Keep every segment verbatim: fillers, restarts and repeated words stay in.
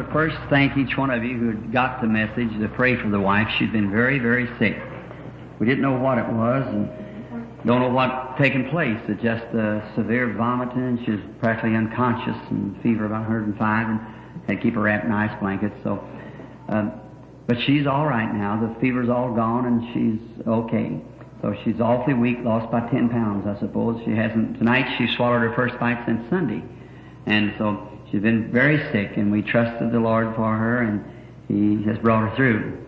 to first thank each one of you who had got the message to pray for the wife. She'd been very, very sick. We didn't know what it was and don't know what taken place. It's just uh, severe vomiting. She was practically unconscious and fever about one hundred five and had to keep her wrapped in ice blankets. So, um, but she's all right now. The fever's all gone and she's okay. So she's awfully weak, lost about ten pounds, I suppose. She hasn't, tonight she swallowed her first bite since Sunday. And so she's been very sick, and we trusted the Lord for her, and He has brought her through.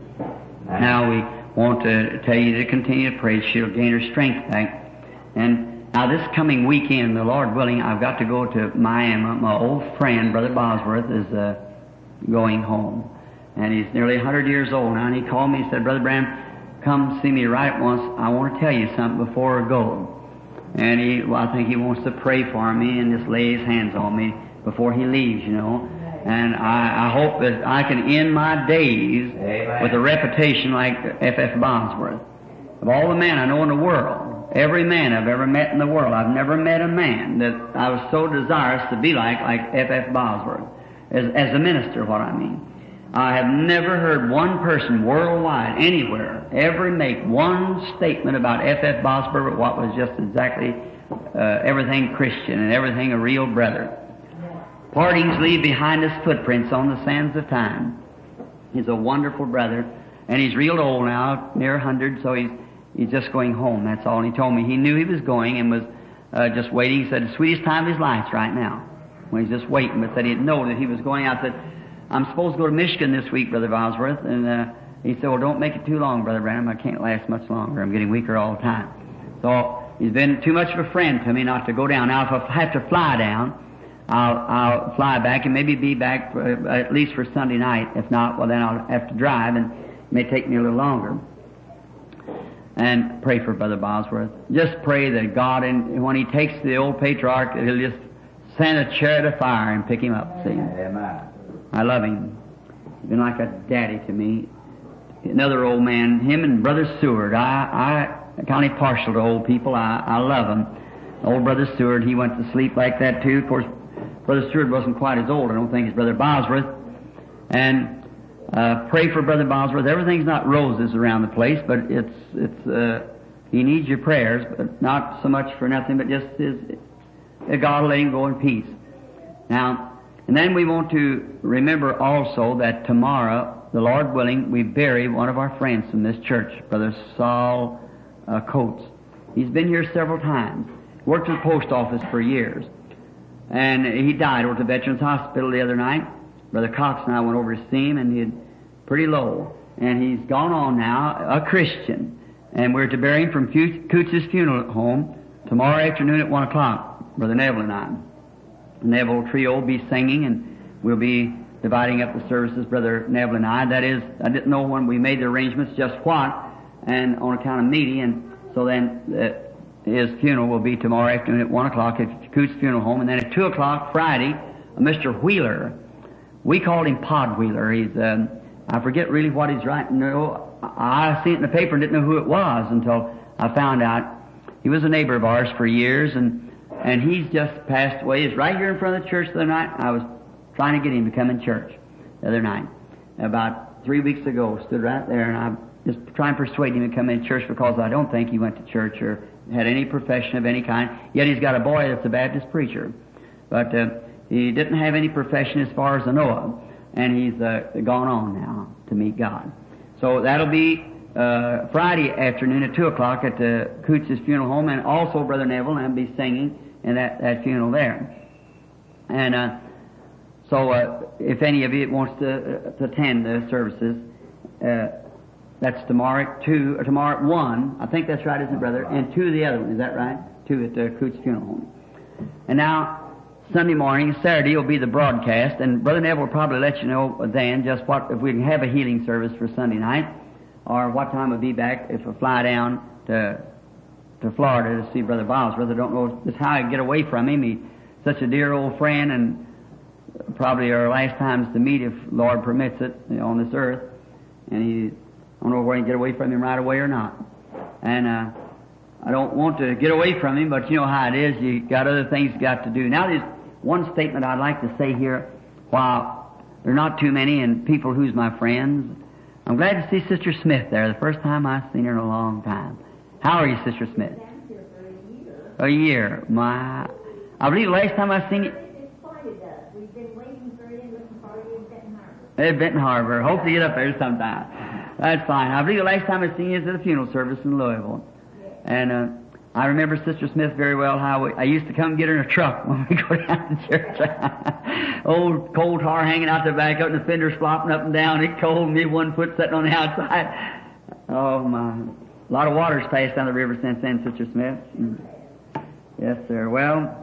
Now we want to tell you to continue to pray. She'll gain her strength back. And now this coming weekend, the Lord willing, I've got to go to Miami. My old friend, Brother Bosworth, is uh, going home. And he's nearly one hundred years old now, and he called me and said, Brother Branham, come see me right at once. I want to tell you something before I go. And he, well, I think he wants to pray for me and just lay his hands on me before he leaves, you know. And I, I hope that I can end my days Amen. With a reputation like F F Bosworth. Of all the men I know in the world, every man I've ever met in the world, I've never met a man that I was so desirous to be like, like F F Bosworth, as, as a minister, what I mean. I have never heard one person worldwide, anywhere, ever make one statement about F F Bosworth, what was just exactly uh, everything Christian and everything a real brother. Partings leave behind us footprints on the sands of time. He's a wonderful brother, and he's real old now, near one hundred, so he's he's just going home, that's all. And he told me he knew he was going and was uh, just waiting. He said the sweetest time of his life right now, when he's just waiting, but said he didn't know that he was going out. That I'm supposed to go to Michigan this week, Brother Bosworth, and uh, he said, well, don't make it too long, Brother Branham. I can't last much longer. I'm getting weaker all the time. So he's been too much of a friend to me not to go down. Now, if I have to fly down, I'll, I'll fly back and maybe be back for, uh, at least for Sunday night. If not, well, then I'll have to drive, and it may take me a little longer. And pray for Brother Bosworth. Just pray that God, and when he takes the old patriarch, he'll just send a chariot of fire and pick him up. See? Amen. I love him. He's been like a daddy to me. Another old man, him and Brother Seward. I, I kind of partial to old people. I, I love them. Old Brother Seward, he went to sleep like that too. Of course, Brother Seward wasn't quite as old, I don't think, as Brother Bosworth. And uh, pray for Brother Bosworth. Everything's not roses around the place, but it's it's uh, he needs your prayers, but not so much for nothing, but just his, God will let him go in peace. Now, and then we want to remember also that tomorrow, the Lord willing, we bury one of our friends from this church, Brother Saul uh, Coates. He's been here several times. Worked at the post office for years. And he died over at the Veterans Hospital the other night. Brother Cox and I went over to see him, and he's pretty low. And he's gone on now, a Christian. And we're to bury him from Coots's funeral home tomorrow afternoon at one o'clock, Brother Neville and I. The Neville Trio will be singing, and we'll be dividing up the services, Brother Neville and I. That is, I didn't know when we made the arrangements just what, and on account of meeting, and so then uh, his funeral will be tomorrow afternoon at one o'clock at Coots Funeral Home, and then at two o'clock Friday, uh, Mister Wheeler. We called him Pod Wheeler. He's, um, I forget really what he's writing. No, I, I seen it in the paper and didn't know who it was until I found out. He was a neighbor of ours for years, and And he's just passed away. He's right here in front of the church the other night. I was trying to get him to come in church the other night. About three weeks ago, stood right there, and I just trying to persuade him to come in church because I don't think he went to church or had any profession of any kind. Yet he's got a boy that's a Baptist preacher. But uh, he didn't have any profession as far as I know of. And he's uh, gone on now to meet God. So that'll be uh, Friday afternoon at two o'clock at the Coots's funeral home, and also Brother Neville and I'll be singing in that, that funeral there. And uh, so uh, if any of you wants to, uh, to attend the services, uh, that's tomorrow at two, or tomorrow at one. I think that's right, isn't it, brother? And two of the other one, is that right? Two at the Coots funeral home. And now, Sunday morning, Saturday will be the broadcast, and Brother Neville will probably let you know then just what, if we can have a healing service for Sunday night, or what time we'll be back if we fly down to to Florida to see Brother Bosworth. I don't know just how I can get away from him. He's such a dear old friend, and probably our last times to meet, if Lord permits it, you know, on this earth. And he, I don't know where he can get away from him right away or not. And uh, I don't want to get away from him, but you know how it is. You got other things you got to do. Now, there's one statement I'd like to say here while there are not too many, and people who's my friends. I'm glad to see Sister Smith there. The first time I've seen her in a long time. How are you, Sister Smith? A year. My, I believe the last time I seen you. We've been waiting for you and looking for you in Benton Harbor. At Benton Harbor. Hope to get up there sometime. That's fine. I believe the last time I seen you was at a funeral service in Louisville. And uh, I remember Sister Smith very well. How we, I used to come get her in a truck when we go down to church. Old coal tar hanging out the back, up and the fenders flopping up and down. It cold, me one foot sitting on the outside. Oh my! A lot of water's passed down the river since then, Sister Smith. Mm. Yes, sir. Well,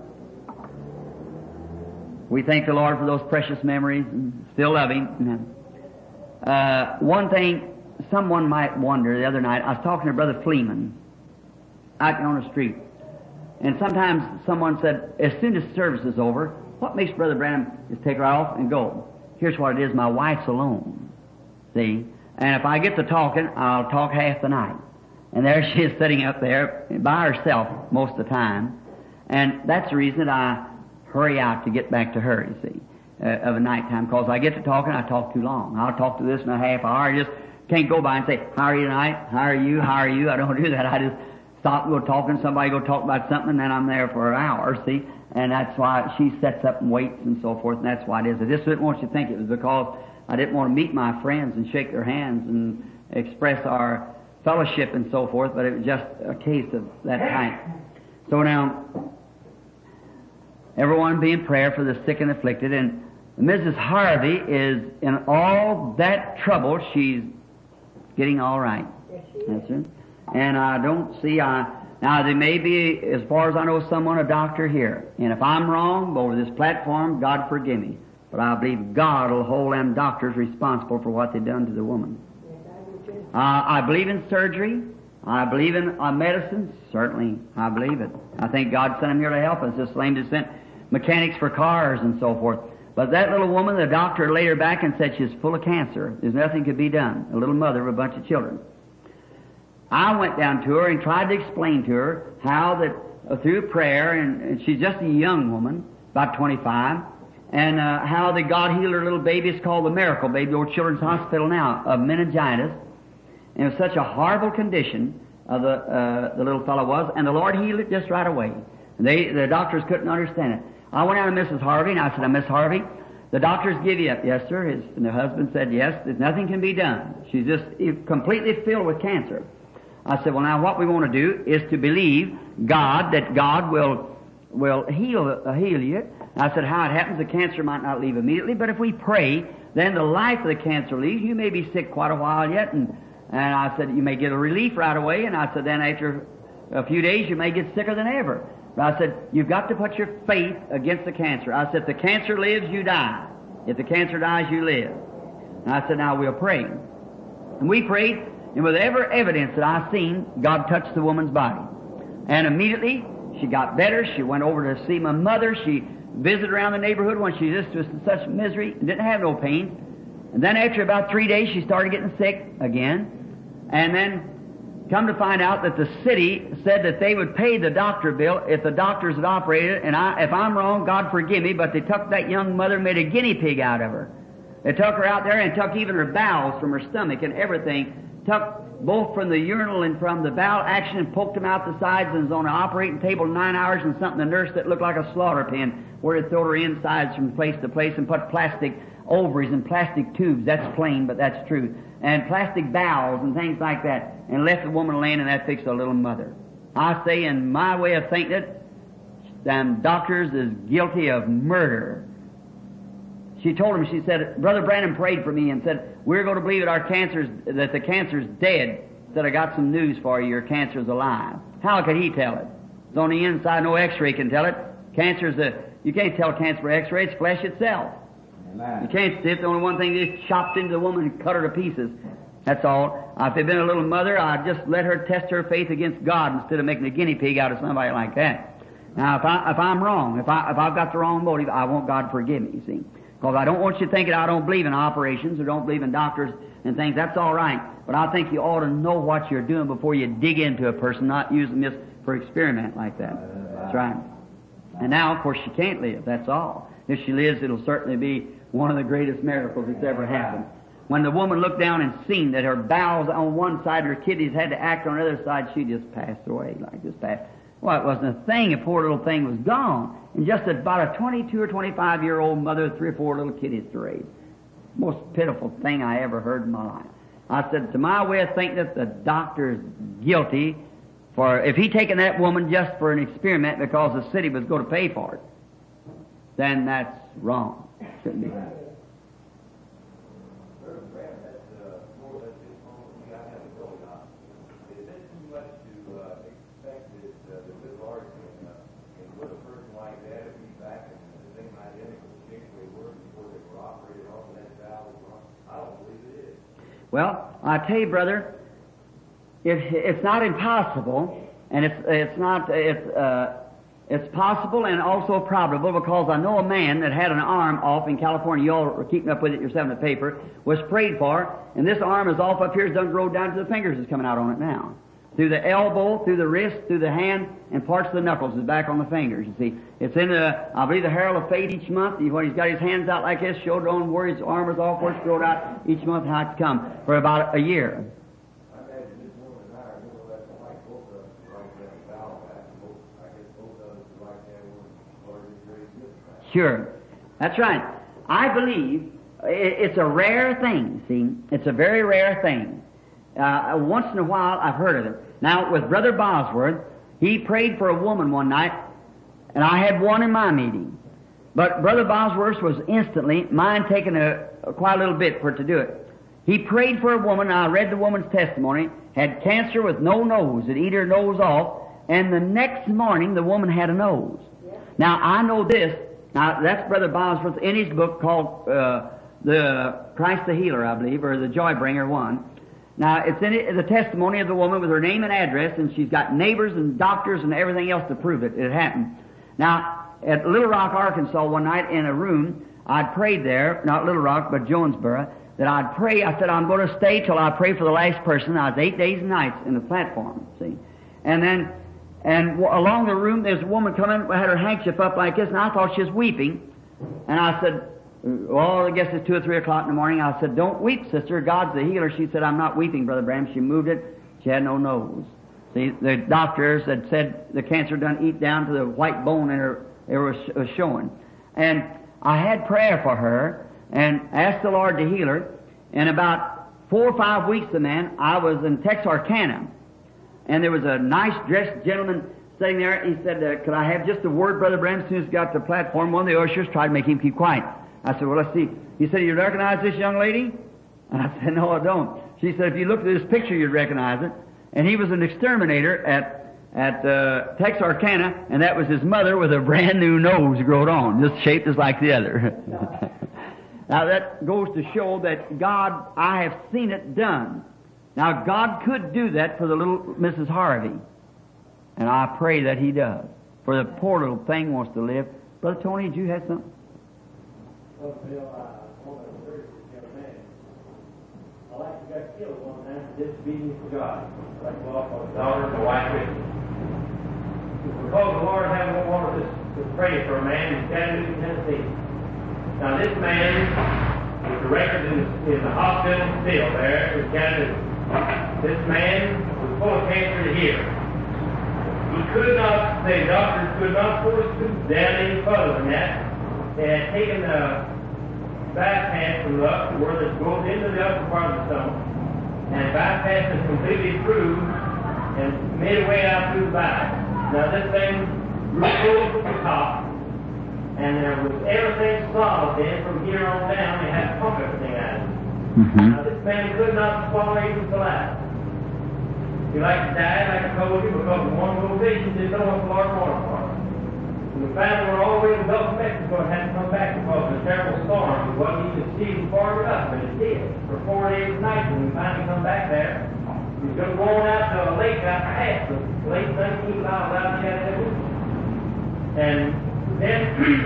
we thank the Lord for those precious memories and still love Him. Uh, one thing someone might wonder, the other night, I was talking to Brother Fleeman out on the street. And sometimes someone said, as soon as service is over, what makes Brother Branham just take right off and go? Here's what it is, my wife's alone. See? And if I get to talking, I'll talk half the night. And there she is sitting up there by herself most of the time. And that's the reason that I hurry out to get back to her, you see, uh, of a nighttime. Because I get to talking, I talk too long. I'll talk to this in a half hour. I just can't go by and say, how are you tonight? How are you? How are you? I don't do that. I just stop and go talking. Somebody go talk about something, and then I'm there for an hour, see. And that's why she sets up and waits and so forth, and that's why it is. I just didn't want you to think it was because I didn't want to meet my friends and shake their hands and express our fellowship and so forth, but it was just a case of that kind. So now, everyone be in prayer for the sick and afflicted, and Missus Harvey is in all that trouble. She's getting all right. That's it. And I don't see, I, now there may be, as far as I know, someone, a doctor here. And if I'm wrong over this platform, God forgive me. But I believe God will hold them doctors responsible for what they've done to the woman. Uh, I believe in surgery. I believe in uh, medicine. Certainly, I believe it. I think God sent them here to help us. Just same just sent mechanics for cars and so forth. But that little woman, the doctor laid her back and said she's full of cancer. There's nothing could be done. A little mother of a bunch of children. I went down to her and tried to explain to her how that uh, through prayer, and, and she's just a young woman, about twenty-five, and uh, how that God healed her little baby. It's called the Miracle Baby, old Children's Hospital now, of meningitis. And it was such a horrible condition, uh, the uh, the little fellow was, and the Lord healed it just right away. They the doctors couldn't understand it. I went out to Missus Harvey, and I said, Miss Harvey, the doctors give you up. Yes, sir. His, and the husband said, yes, there's nothing can be done. She's just completely filled with cancer. I said, well, now what we want to do is to believe God, that God will will heal uh, heal you. I said, how it happens, the cancer might not leave immediately, but if we pray, then the life of the cancer leaves. You may be sick quite a while yet, and, and I said, you may get a relief right away, and I said, then after a few days, you may get sicker than ever. But I said, you've got to put your faith against the cancer. I said, if the cancer lives, you die. If the cancer dies, you live. And I said, now we'll pray. And we prayed, and with every evidence that I've seen, God touched the woman's body. And immediately, she got better. She went over to see my mother. She visited around the neighborhood when she just was in such misery and didn't have no pain. And then after about three days, she started getting sick again. And then come to find out that the city said that they would pay the doctor bill if the doctors had operated. And I, if I'm wrong, God forgive me, but they took that young mother and made a guinea pig out of her. They took her out there and took even her bowels from her stomach and everything. Took both from the urinal and from the bowel action and poked them out the sides and was on an operating table nine hours and something, the nurse that looked like a slaughter pen where they throw her insides from place to place and put plastic ovaries and plastic tubes. That's plain, but that's true. And plastic bowels and things like that. And left the woman laying in that fix a little mother. I say, in my way of thinking it, them doctors is guilty of murder. She told him, she said, Brother Branham prayed for me and said, we're going to believe that our cancer's, that the cancer's dead. Said, I got some news for you, your cancer's alive. How could he tell it? It's on the inside, no x-ray can tell it. Cancer's a, you can't tell cancer by x-ray, it's flesh itself. Amen. You can't see it. The only one thing is chopped into the woman and cut her to pieces. That's all. Uh, if it had been a little mother, I'd just let her test her faith against God instead of making a guinea pig out of somebody like that. Now, if, I, if I'm wrong, if, I, if I've got the wrong motive, I want God to forgive me, you see. Because I don't want you thinking I don't believe in operations or don't believe in doctors and things. That's all right. But I think you ought to know what you're doing before you dig into a person, not using this for experiment like that. That's right. And now, of course, she can't live. That's all. If she lives, it'll certainly be one of the greatest miracles that's ever happened. When the woman looked down and seen that her bowels on one side, her kidneys had to act on the other side, she just passed away like this passed. Well, it wasn't a thing. A poor little thing was gone. And just about a twenty-two or twenty-five year old mother with three or four little kiddies to raise. Most pitiful thing I ever heard in my life. I said, to my way of thinking, that the doctor's guilty for, if he taken that woman just for an experiment because the city was going to pay for it, then that's wrong. Shouldn't be. Well, I tell you, brother, if it's not impossible, and it's it's not it's uh, it's possible and also probable, because I know a man that had an arm off in California. You all are keeping up with it yourself in the paper. Was prayed for, and this arm is off up here. It's done grow down to the fingers. Is coming out on it now, through the elbow, through the wrist, through the hand, and parts of the knuckles is back on the fingers. You see, it's in the I believe the Herald of Fate each month. When he's got his hands out like this, showed on where his arm is off, where it's growed out each month, how it's come for about a year. Sure, that's right. I believe it's a rare thing. See, it's a very rare thing. Uh, once in a while, I've heard of it. Now, with Brother Bosworth, he prayed for a woman one night, and I had one in my meeting. But Brother Bosworth was instantly, mine taking a, a quite a little bit for it to do it. He prayed for a woman, and I read the woman's testimony, had cancer with no nose. It eat her nose off, and the next morning, the woman had a nose. Yeah. Now, I know this. Now, that's Brother Bosworth in his book called uh, the Christ the Healer, I believe, or the Joy Bringer one. Now, it's in it, the testimony of the woman with her name and address, and she's got neighbors and doctors and everything else to prove it. It happened. Now, at Little Rock, Arkansas, one night in a room, I'd prayed there, not Little Rock, but Jonesboro, that I'd pray. I said, I'm going to stay till I pray for the last person. I was eight days and nights in the platform, see. And then, and w- along the room, there's a woman coming, had her handkerchief up like this, and I thought she was weeping. And I said, well, I guess it's two or three o'clock in the morning. I said, don't weep, sister. God's the healer. She said, I'm not weeping, Brother Branham. She moved it. She had no nose. See, the doctors had said the cancer done eat down to the white bone in her, it was, was showing. And I had prayer for her and asked the Lord to heal her. And about four or five weeks, the man, I was in Texarkana. And there was a nice dressed gentleman sitting there. He said, uh, could I have just a word, Brother Branham? As soon as he got to the platform, one of the ushers tried to make him keep quiet. I said, well, let's see. He said, you recognize this young lady? And I said, no, I don't. She said, if you looked at this picture, you'd recognize it. And he was an exterminator at at uh, Texarkana, and that was his mother with a brand new nose growed on, just shaped just like the other. Now, that goes to show that God, I have seen it done. Now, God could do that for the little Missus Harvey, and I pray that He does. For the poor little thing wants to live. Brother Tony, did you have something? Well, Bill, I want to encourage this young man. I like you got killed one time for disobedience to God. I like to go off on a daughter and a wife with you. Because the Lord had wanted us to pray for a man in Chattanooga, Tennessee. Now, this man was directed in, in the hospital still there in Chattanooga. This man was full of cancer here. He could not, the doctors could not force him down any further than that. They had taken the bypass from the up to where it goes into the upper part of the stomach, and bypass is completely through and midway out through the body. Now this thing grew close to the top, and there was everything solid then from here on down. They had to pump everything out of it. Mm-hmm. Now this man could not swallow even saliva. He liked to die, like I told you, because of one little vision didn't know what the Lord wanted for him. And the family were all the way to the Gulf of Mexico and had to come back because of a terrible storm. It wasn't even season far enough, but it did. For four days and nights, when we finally come back there, he was going to go on out to a lake out to half, the lake nineteen miles out of Chattanooga. And then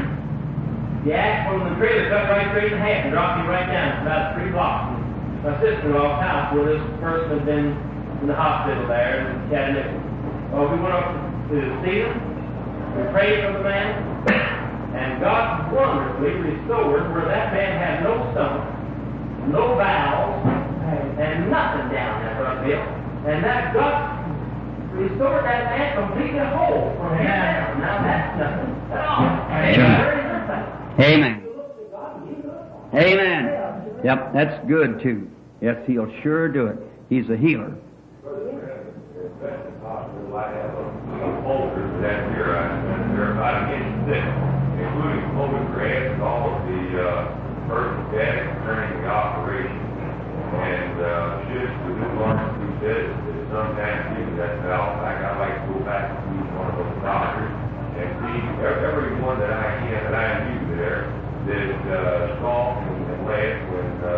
the axe from the trailer cut right straight in half and dropped him right down. It's about three blocks. My sister-in-law's house where this person had been in the hospital there in Chattanooga. Well, we went up to see him. We prayed for the man. And God wonderfully restored where that man had no stomach, no bowels, and nothing down there, Brother Bill. And that God restored that man completely whole from his down. Now that's nothing at all. Amen. Amen. Yep, that's good too. Yes, He'll sure do it. He's a healer. Including photographs of all of the uh, persons during the operation. And uh, should the new Lawrence who said that sometimes even that valve back, I like to go back and see one of those doctors and see everyone that I can that I knew there that uh, saw and laughed when uh,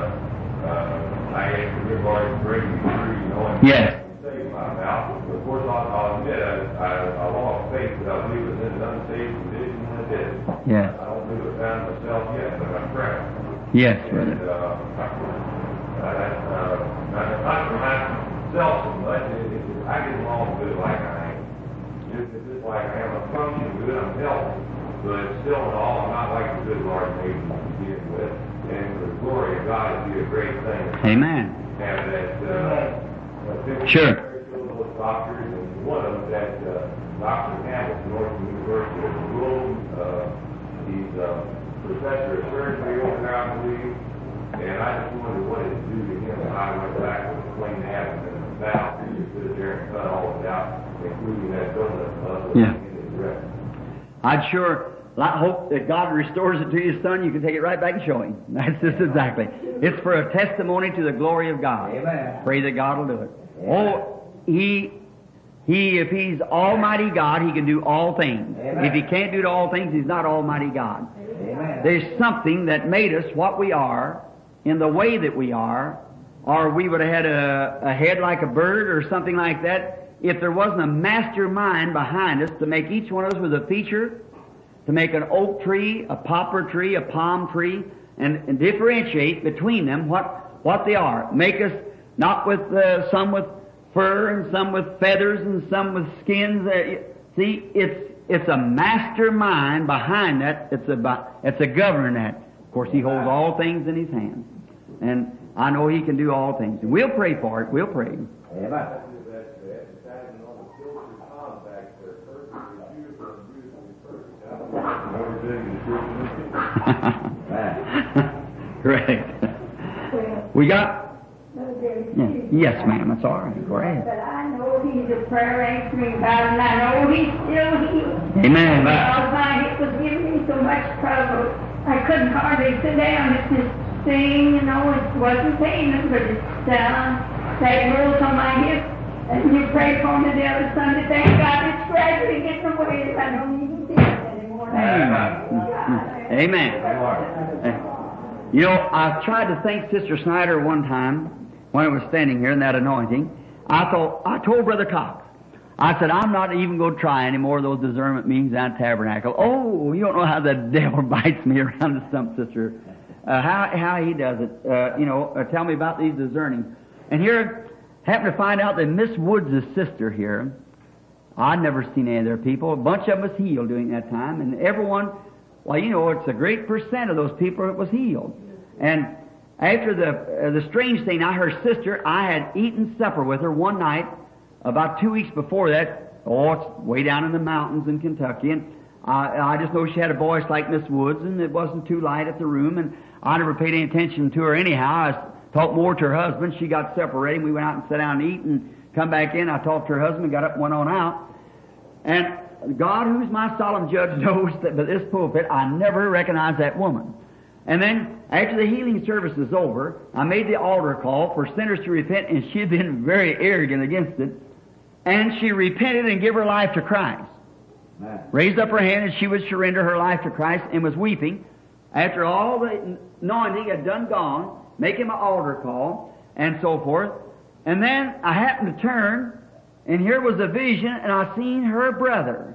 uh, I asked the good Lord to bring me through, you know, and yes. save my mouth. Of course, I'll, I'll admit I, I, I lost faith, but I believe it was in an unsaved condition when I did it. Yes. I don't believe it found myself yet, but I'm proud. Yes, brother. And, uh, Uh, uh, not for myself so much. It, it, it, I get along good like I am. Just, just like I am. I function good. I'm healthy. But still in all, I'm not like the good Lord made me to begin with. And for the glory of God, it'd be a great thing. Amen. Have that, uh, sure. Those doctors, and one of them, that uh, Doctor Hamilton, Northern University of Rome, uh, he's a professor of surgery over there, I believe. And I just wondered what it would do to him if I went back with a clean habit and a valve and just sit there and cut all of it out, including that donut puzzle yeah. in his breath. I'd sure I hope that God restores it to His Son. You can take it right back and show Him. That's just exactly. It's for a testimony to the glory of God. Amen. Pray that God will do it. Amen. Oh, He, He, if He's Almighty God, He can do all things. Amen. If He can't do all things, He's not Almighty God. Amen. There's something that made us what we are, in the way that we are, or we would have had a, a head like a bird or something like that, if there wasn't a mastermind behind us to make each one of us with a feature, to make an oak tree, a poplar tree, a palm tree, and, and differentiate between them what, what they are. Make us not with, uh, some with fur and some with feathers and some with skins. Uh, see, it's, it's a mastermind behind that. It's a, it's a governor that. Of course, He holds all things in His hand. And I know He can do all things. And we'll pray for it. We'll pray. Amen. Correct. We got... Yeah. Yes, ma'am. That's all right. Go ahead. But I know He's a prayer answering God, and I know He's still healed. Amen. Because my hip was giving me so much trouble. I couldn't hardly sit down. It's just thing, you know, it wasn't painless, but it's down. That rules on my hip. And you pray for me the other Sunday. Thank God it's gradually getting away. I don't even see it anymore. Amen. Amen. You know, I tried to thank Sister Snyder one time when I was standing here in that anointing. I thought, I told Brother Cox, I said, I'm not even going to try any more of those discernment meetings down at Tabernacle. Oh, you don't know how the devil bites me around the stump, Sister. Uh, how how he does it. Uh, you know, uh, tell me about these discerning. And here, happen to find out that Miss Woods' sister here, I'd never seen any of their people. A bunch of them was healed during that time. And everyone, well, you know, it's a great percent of those people that was healed. And after the uh, the strange thing, I, her sister, I had eaten supper with her one night about two weeks before that. Oh, it's way down in the mountains in Kentucky. And I, I just know she had a voice like Miss Woods, and it wasn't too light at the room. And I never paid any attention to her anyhow. I talked more to her husband. She got separated. We went out and sat down and eat and come back in. I talked to her husband, got up and went on out. And God, who's my solemn judge, knows that by this pulpit, I never recognized that woman. And then, after the healing service was over, I made the altar call for sinners to repent, and she had been very arrogant against it. And she repented and gave her life to Christ. Amen. Raised up her hand, and she would surrender her life to Christ, and was weeping. After all the anointing had done gone, making my altar call, and so forth. And then I happened to turn, and here was a vision, and I seen her brother,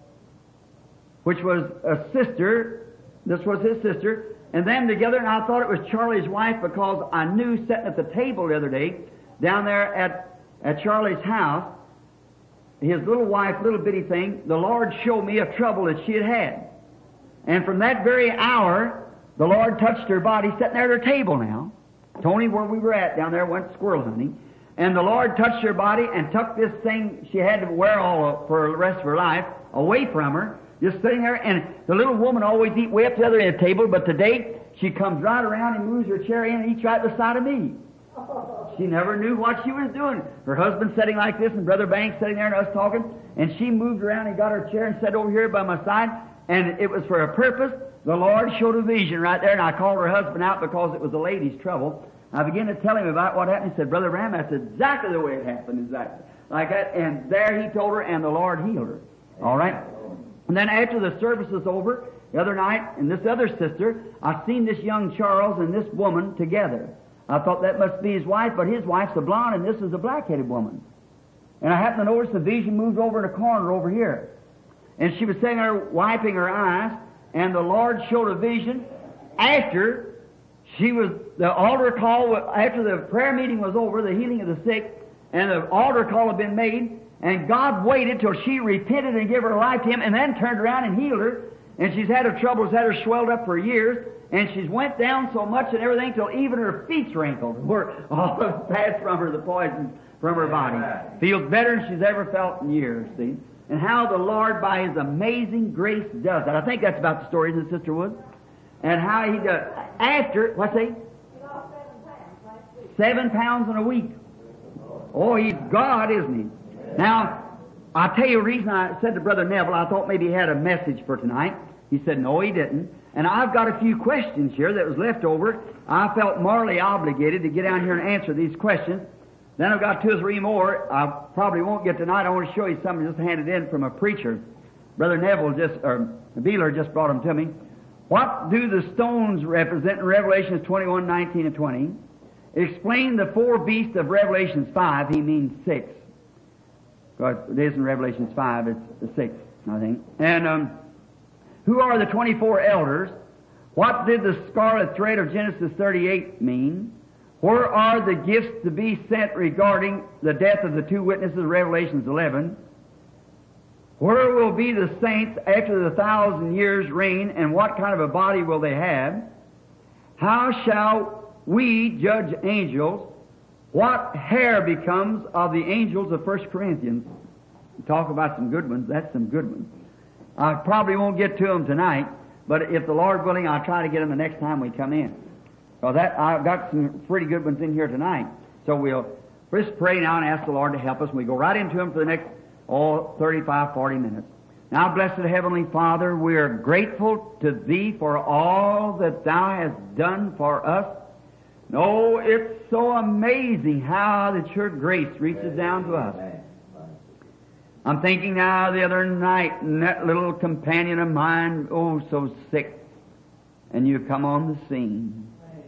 which was a sister. This was his sister. And them together, and I thought it was Charlie's wife, because I knew sitting at the table the other day, down there at, at Charlie's house, his little wife, little bitty thing, the Lord showed me a trouble that she had had. And from that very hour, the Lord touched her body, sitting there at her table now. Tony, where we were at down there, went squirrel hunting. And the Lord touched her body and took this thing she had to wear all for the rest of her life away from her, just sitting there. And the little woman always eat way up the other end of the table, but today she comes right around and moves her chair in and eats right beside of me. She never knew what she was doing. Her husband sitting like this and Brother Banks sitting there and us talking, and she moved around and got her chair and sat over here by my side, and it was for a purpose. The Lord showed a vision right there, and I called her husband out because it was a lady's trouble. I began to tell him about what happened. He said, Brother Ram, that's exactly the way it happened, exactly. Like that. And there he told her, and the Lord healed her. All right? And then after the service was over, the other night, and this other sister, I seen this young Charles and this woman together. I thought that must be his wife, but his wife's a blonde, and this is a black-headed woman. And I happened to notice the vision moved over in a corner over here. And she was sitting there wiping her eyes, and the Lord showed a vision after she was, the altar call, after the prayer meeting was over, the healing of the sick, and the altar call had been made, and God waited till she repented and gave her life to Him, and then turned around and healed her. And she's had her troubles, had her swelled up for years, and she's went down so much and everything till even her feet's wrinkled, where all have passed from her, the poison from her body. Feels better than she's ever felt in years, see? And how the Lord, by His amazing grace, does that. I think that's about the story, isn't it, Sister Wood? And how He does. After, what's that? He lost seven pounds last week. Seven pounds in a week. Oh, He's God, isn't He? Now, I'll tell you the reason I said to Brother Neville, I thought maybe he had a message for tonight. He said, no, he didn't. And I've got a few questions here that was left over. I felt morally obligated to get down here and answer these questions. Then I've got two or three more. I probably won't get tonight. I want to show you something just handed in from a preacher. Brother Neville just, or Beeler just brought them to me. What do the stones represent in Revelations twenty-one, nineteen, and twenty? Explain the four beasts of Revelations five. He means six. Because it is in Revelations five, it's the sixth, I think. And um, who are the twenty-four elders? What did the scarlet thread of Genesis thirty-eight mean? Where are the gifts to be sent regarding the death of the two witnesses of Revelations eleven? Where will be the saints after the thousand years reign, and what kind of a body will they have? How shall we judge angels? What hair becomes of the angels of First Corinthians? Talk about some good ones. That's some good ones. I probably won't get to them tonight, but if the Lord willing, I'll try to get them the next time we come in. So that I've got some pretty good ones in here tonight. So we'll first pray now and ask the Lord to help us. We go right into them for the next oh, thirty-five, forty minutes. Now, blessed Heavenly Father, we are grateful to Thee for all that Thou hast done for us. No, it's so amazing how that Your grace reaches down to us. I'm thinking now the other night, and that little companion of mine, oh, so sick, and you come on the scene.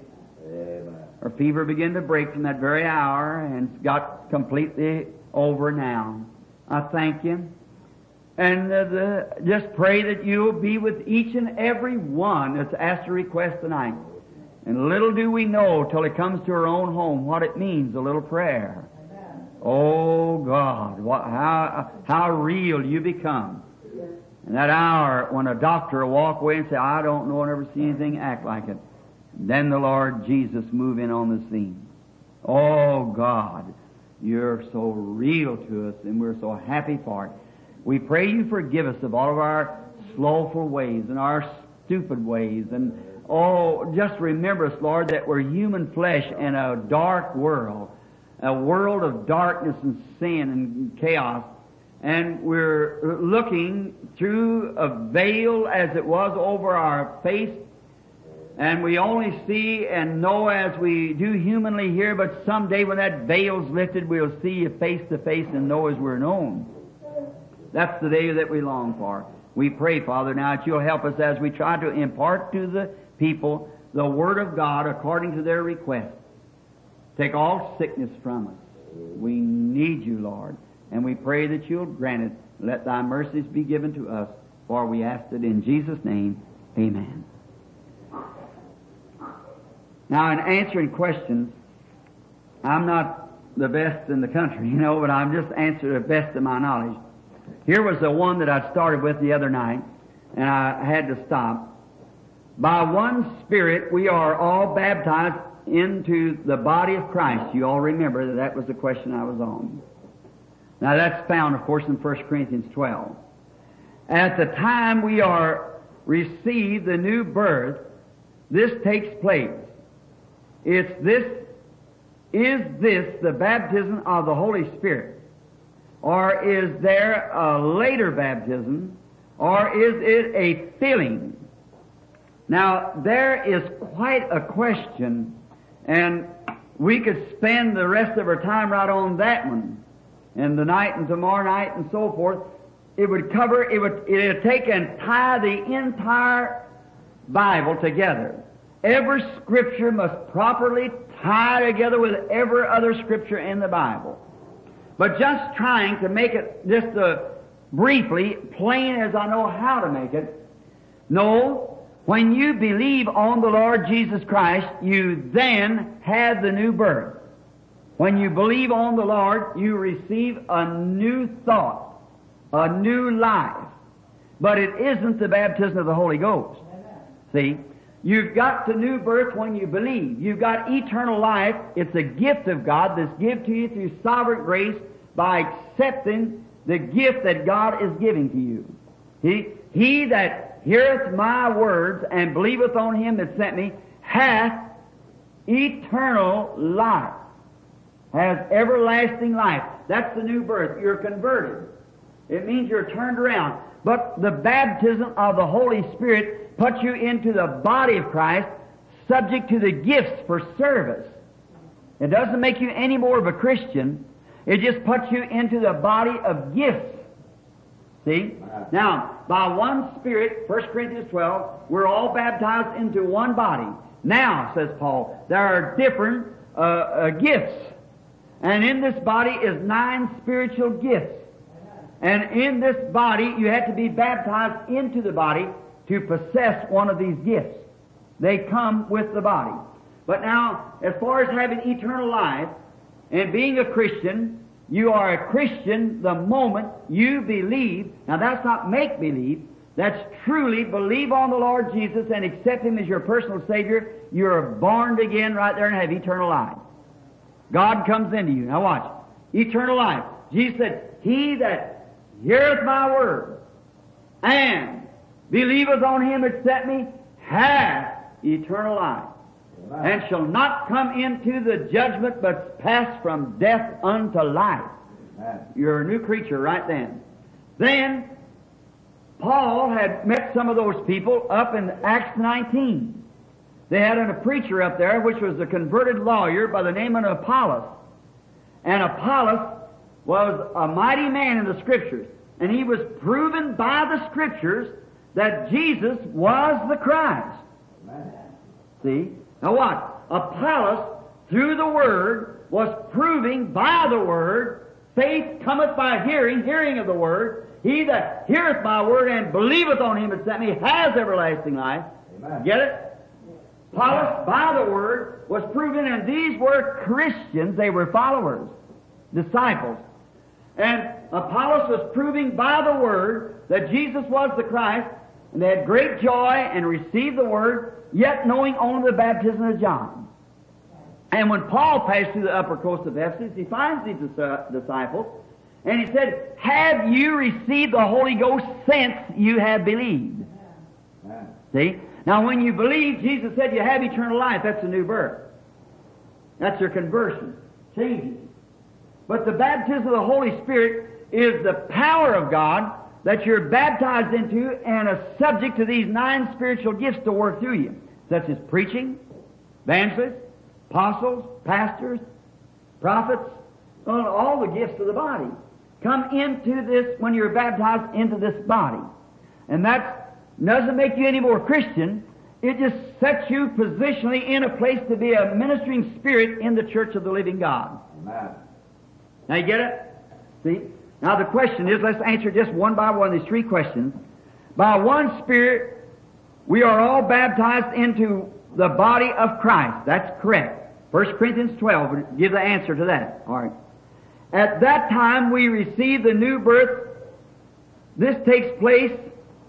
Her fever began to break from that very hour, and it's got completely over now. I thank You. And uh, the, just pray that You'll be with each and every one that's asked a request tonight. And little do we know till it comes to our own home what it means, a little prayer. Amen. Oh God, what, how how real You become. And that hour when a doctor will walk away and say, I don't know, I never see anything act like it. Then the Lord Jesus move in on the scene. Oh God, You're so real to us, and we're so happy for it. We pray You forgive us of all of our slothful ways and our stupid ways, and oh, just remember us, Lord, that we're human flesh in a dark world, a world of darkness and sin and chaos. And we're looking through a veil as it was over our face, and we only see and know as we do humanly here, but someday when that veil's lifted, we'll see You face to face and know as we're known. That's the day that we long for. We pray, Father, now that You'll help us as we try to impart to the people the Word of God according to their request. Take all sickness from us. We need You, Lord, and we pray that You'll grant it. Let Thy mercies be given to us, for we ask it in Jesus' name. Amen. Now, in answering questions, I'm not the best in the country, you know, but I'm just answering the best of my knowledge. Here was the one that I started with the other night, and I had to stop. By one Spirit we are all baptized into the body of Christ. You all remember that that was the question I was on. Now that's found, of course, in First Corinthians twelve. At the time we are received the new birth, this takes place. It's this, is this the baptism of the Holy Spirit? Or is there a later baptism? Or is it a filling? Now, there is quite a question, and we could spend the rest of our time right on that one, and tonight and tomorrow night and so forth. It would cover, it would, it would take and tie the entire Bible together. Every Scripture must properly tie together with every other Scripture in the Bible. But just trying to make it, just uh, briefly, plain as I know how to make it, no, when you believe on the Lord Jesus Christ, you then have the new birth. When you believe on the Lord, you receive a new thought, a new life. But it isn't the baptism of the Holy Ghost. See? You've got the new birth when you believe. You've got eternal life. It's a gift of God that's given to you through sovereign grace by accepting the gift that God is giving to you. He, he that heareth my words and believeth on him that sent me hath eternal life, has everlasting life. That's the new birth. You're converted. It means you're turned around. But the baptism of the Holy Spirit puts you into the body of Christ, subject to the gifts for service. It doesn't make you any more of a Christian. It just puts you into the body of gifts. See? Now, by one Spirit, First Corinthians twelve, we're all baptized into one body. Now, says Paul, there are different uh, uh, gifts. And in this body is nine spiritual gifts. And in this body, you have to be baptized into the body to possess one of these gifts. They come with the body. But now, as far as having eternal life and being a Christian, you are a Christian the moment you believe. Now, that's not make-believe. That's truly believe on the Lord Jesus and accept Him as your personal Savior. You're born again right there and have eternal life. God comes into you. Now watch. Eternal life. Jesus said, he that heareth my word and believeth on him that sent me hath eternal life, Amen. And shall not come into the judgment, but pass from death unto life. Amen. You're a new creature right then. Then Paul had met some of those people up in Acts nineteen. They had a preacher up there, which was a converted lawyer by the name of Apollos. And Apollos was a mighty man in the Scriptures. And he was proven by the Scriptures that Jesus was the Christ. Amen. See? Now what? Apollos, through the Word, was proving by the Word, faith cometh by hearing, hearing of the Word. He that heareth my word and believeth on him that sent me has everlasting life. Amen. Get it? Apollos, by the Word, was proven, and these were Christians. They were followers, disciples. And Apollos was proving by the Word that Jesus was the Christ, and they had great joy and received the Word, yet knowing only the baptism of John. And when Paul passed through the upper coast of Ephesus, he finds these disciples, and he said, have you received the Holy Ghost since you have believed? Amen. See? Now when you believe, Jesus said you have eternal life. That's a new birth. That's your conversion. Changes. But the baptism of the Holy Spirit is the power of God that you're baptized into and are subject to these nine spiritual gifts to work through you, such as preaching, evangelists, apostles, pastors, prophets, all the gifts of the body come into this when you're baptized into this body. And that doesn't make you any more Christian. It just sets you positionally in a place to be a ministering spirit in the church of the living God. Amen. Now you get it? See? Now the question is, let's answer just one by one these three questions. By one Spirit, we are all baptized into the body of Christ. That's correct. First Corinthians twelve would give the answer to that. All right. At that time we receive the new birth. This takes place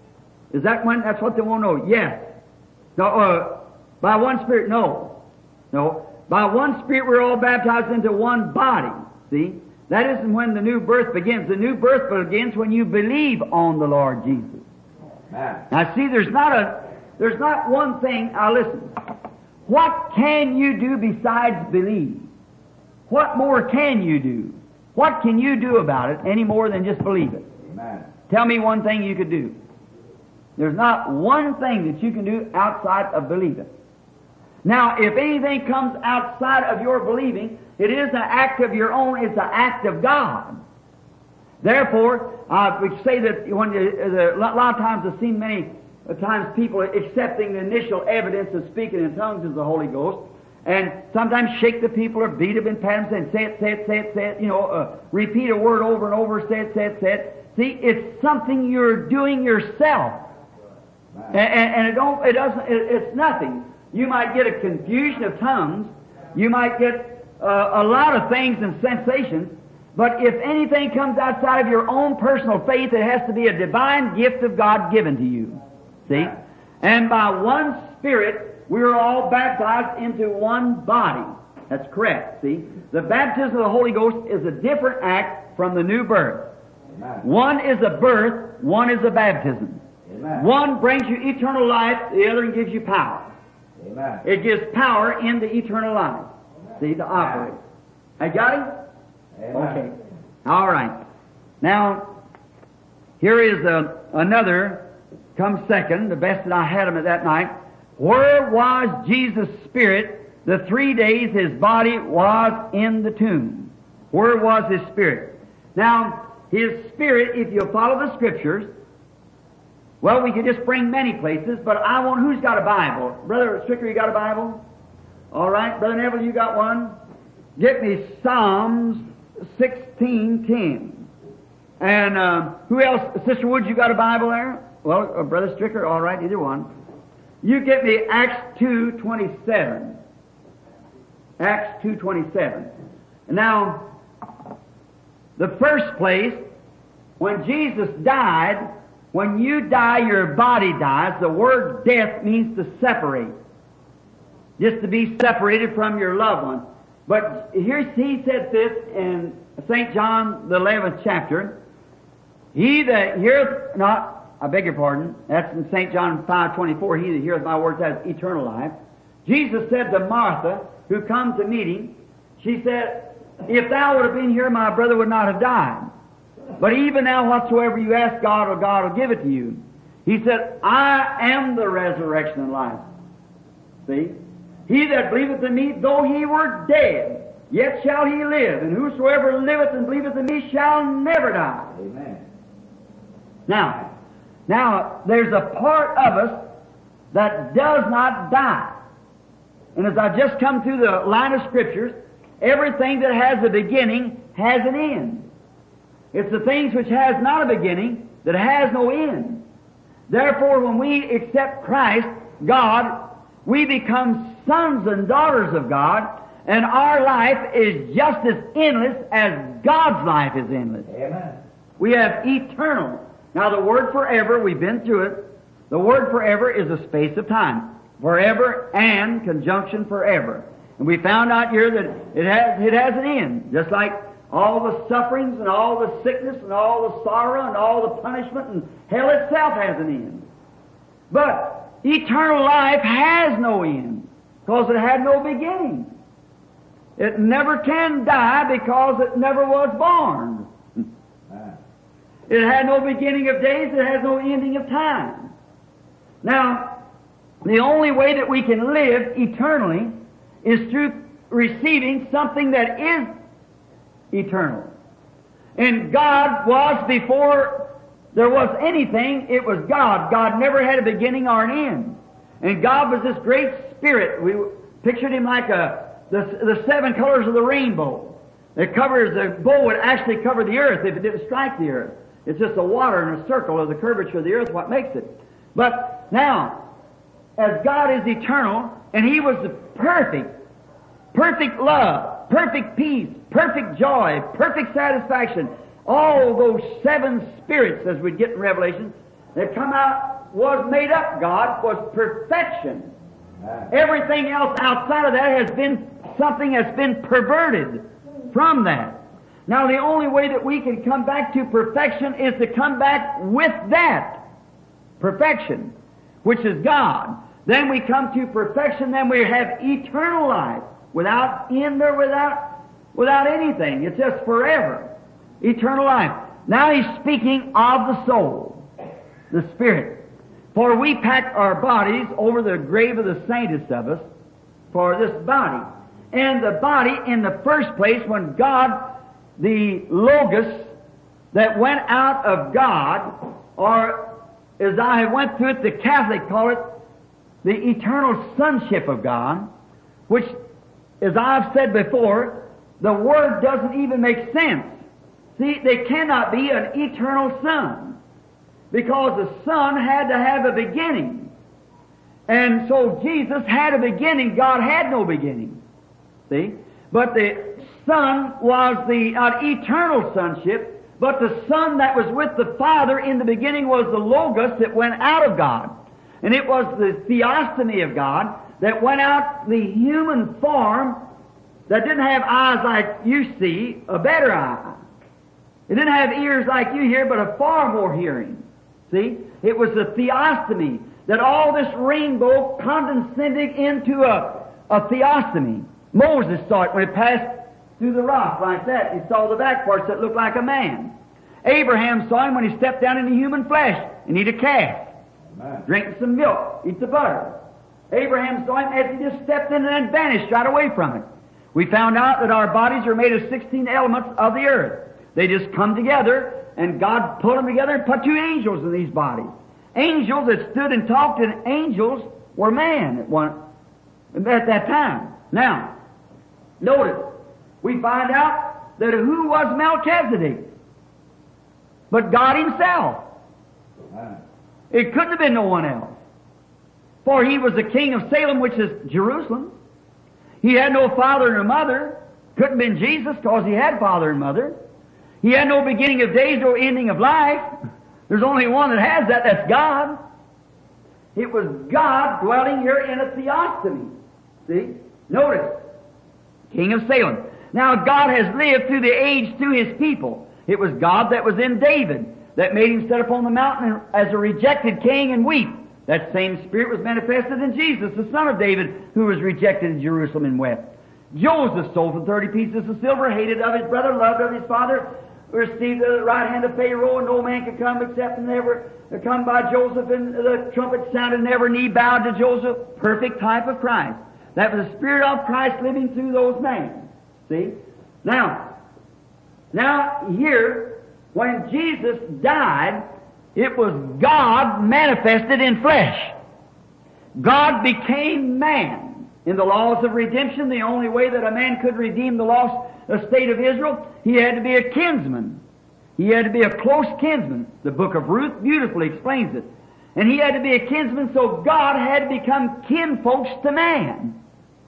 Is that when? That's what they want to know. Yes. No. Uh, by one Spirit. No. No. By one Spirit we're all baptized into one body. See? That isn't when the new birth begins. The new birth begins when you believe on the Lord Jesus. Amen. Now see, there's not a, there's not one thing. Now listen. What can you do besides believe? What more can you do? What can you do about it any more than just believe it? Amen. Tell me one thing you could do. There's not one thing that you can do outside of believing. Now, if anything comes outside of your believing, it is an act of your own, it's an act of God. Therefore, uh, we say that when the, the, a lot of times I've seen many times people accepting the initial evidence of speaking in tongues as the Holy Ghost, and sometimes shake the people or beat them and pat them and say it, say it, say it, say it, you know, uh, repeat a word over and over, say it, say it, say it. See, it's something you're doing yourself. And, and, and it don't, it doesn't, it, it's nothing. You might get a confusion of tongues. You might get uh, a lot of things and sensations. But if anything comes outside of your own personal faith, it has to be a divine gift of God given to you. See? And by one Spirit, we are all baptized into one body. That's correct. See? The baptism of the Holy Ghost is a different act from the new birth. Amen. One is a birth, one is a baptism. Amen. One brings you eternal life, the other gives you power. Amen. It gives power into eternal life. See, to operate. I got it? Amen. Okay. All right. Now, here is a, another, come second, the best that I had him at that night. Where was Jesus' spirit the three days his body was in the tomb? Where was his spirit? Now, his spirit, if you follow the Scriptures, well, we could just bring many places, but I want, who's got a Bible? Brother Stricker, you got a Bible? All right. Brother Neville, you got one? Get me Psalms sixteen ten. And uh, who else? Sister Woods, you got a Bible there? Well, uh, Brother Stricker, all right, either one. You get me Acts two twenty-seven. Acts two twenty-seven. Now, the first place, when Jesus died, when you die, your body dies. The word death means to separate. Just to be separated from your loved one. But here he said this in Saint John, the eleventh chapter. He that heareth not, I beg your pardon, that's in Saint John five twenty-four, he that heareth my words has eternal life. Jesus said to Martha, who come to meet him, she said, if thou would have been here, my brother would not have died. But even now, whatsoever you ask God, or God will give it to you. He said, I am the resurrection and life. See? He that believeth in me, though he were dead, yet shall he live. And whosoever liveth and believeth in me shall never die. Amen. Now, now, there's a part of us that does not die. And as I just come through the line of Scriptures, everything that has a beginning has an end. It's the things which has not a beginning that has no end. Therefore, when we accept Christ, God, we become sons and daughters of God, and our life is just as endless as God's life is endless. Amen. We have eternal. Now, the word forever, we've been through it. The word forever is a space of time. Forever and conjunction forever. And we found out here that it has, it has an end. Just like all the sufferings and all the sickness and all the sorrow and all the punishment and hell itself has an end. But eternal life has no end because it had no beginning. It never can die because it never was born. It had no beginning of days, it has no ending of time. Now, the only way that we can live eternally is through receiving something that is eternal. And God was before there was anything, it was God. God never had a beginning or an end. And God was this great Spirit. We pictured Him like a, the, the seven colors of the rainbow. It covers, the bow would actually cover the earth if it didn't strike the earth. It's just the water in a circle of the curvature of the earth what makes it. But now, as God is eternal, and He was the perfect, perfect love, perfect peace, perfect joy, perfect satisfaction, all those seven spirits, as we get in Revelation, that come out was made up God was perfection. Amen. Everything else outside of that has been something that's been perverted from that. Now the only way that we can come back to perfection is to come back with that perfection, which is God. Then we come to perfection, then we have eternal life, without end or without, without anything. It's just forever. Eternal life. Now he's speaking of the soul, the spirit. For we pack our bodies over the grave of the saintest of us for this body. And the body, in the first place, when God, the Logos that went out of God, or as I went through it, the Catholic call it the eternal sonship of God, which, as I've said before, the word doesn't even make sense. See, they cannot be an eternal son, because the son had to have a beginning. And so Jesus had a beginning, God had no beginning. See? But the Son was the uh, eternal sonship, but the Son that was with the Father in the beginning was the Logos that went out of God. And it was the theophany of God that went out, the human form that didn't have eyes like you see, a better eye. It didn't have ears like you hear, but a far more hearing. See? It was the theophany that all this rainbow condescended into a, a theophany. Moses saw it when it passed through the rock like that. He saw the back parts that looked like a man. Abraham saw him when he stepped down into human flesh and eat a calf. Amen. Drink some milk, eat the butter. Abraham saw him as he just stepped in and vanished right away from it. We found out that our bodies are made of sixteen elements of the earth. They just come together, and God put them together and put two angels in these bodies. Angels that stood and talked, and angels were man at one at that time. Now, notice, we find out that who was Melchizedek? But God Himself. Amen. It couldn't have been no one else. For he was the king of Salem, which is Jerusalem. He had no father and mother. Couldn't have been Jesus, because he had father and mother. He had no beginning of days, no ending of life. There's only one that has that, that's God. It was God dwelling here in a theophany. See? Notice, king of Salem. Now God has lived through the age through His people. It was God that was in David, that made him sit upon the mountain as a rejected king and weep. That same Spirit was manifested in Jesus, the son of David, who was rejected in Jerusalem and wept. Joseph sold for thirty pieces of silver, hated of his brother, loved of his father, received the right hand of Pharaoh, and no man could come except never come by Joseph, and the trumpet sounded, never knee bowed to Joseph. Perfect type of Christ. That was the Spirit of Christ living through those men. See? Now, now here, when Jesus died, it was God manifested in flesh. God became man. In the laws of redemption, the only way that a man could redeem the lost state of Israel, he had to be a kinsman. He had to be a close kinsman. The book of Ruth beautifully explains it. And he had to be a kinsman, so God had to become kinfolks to man,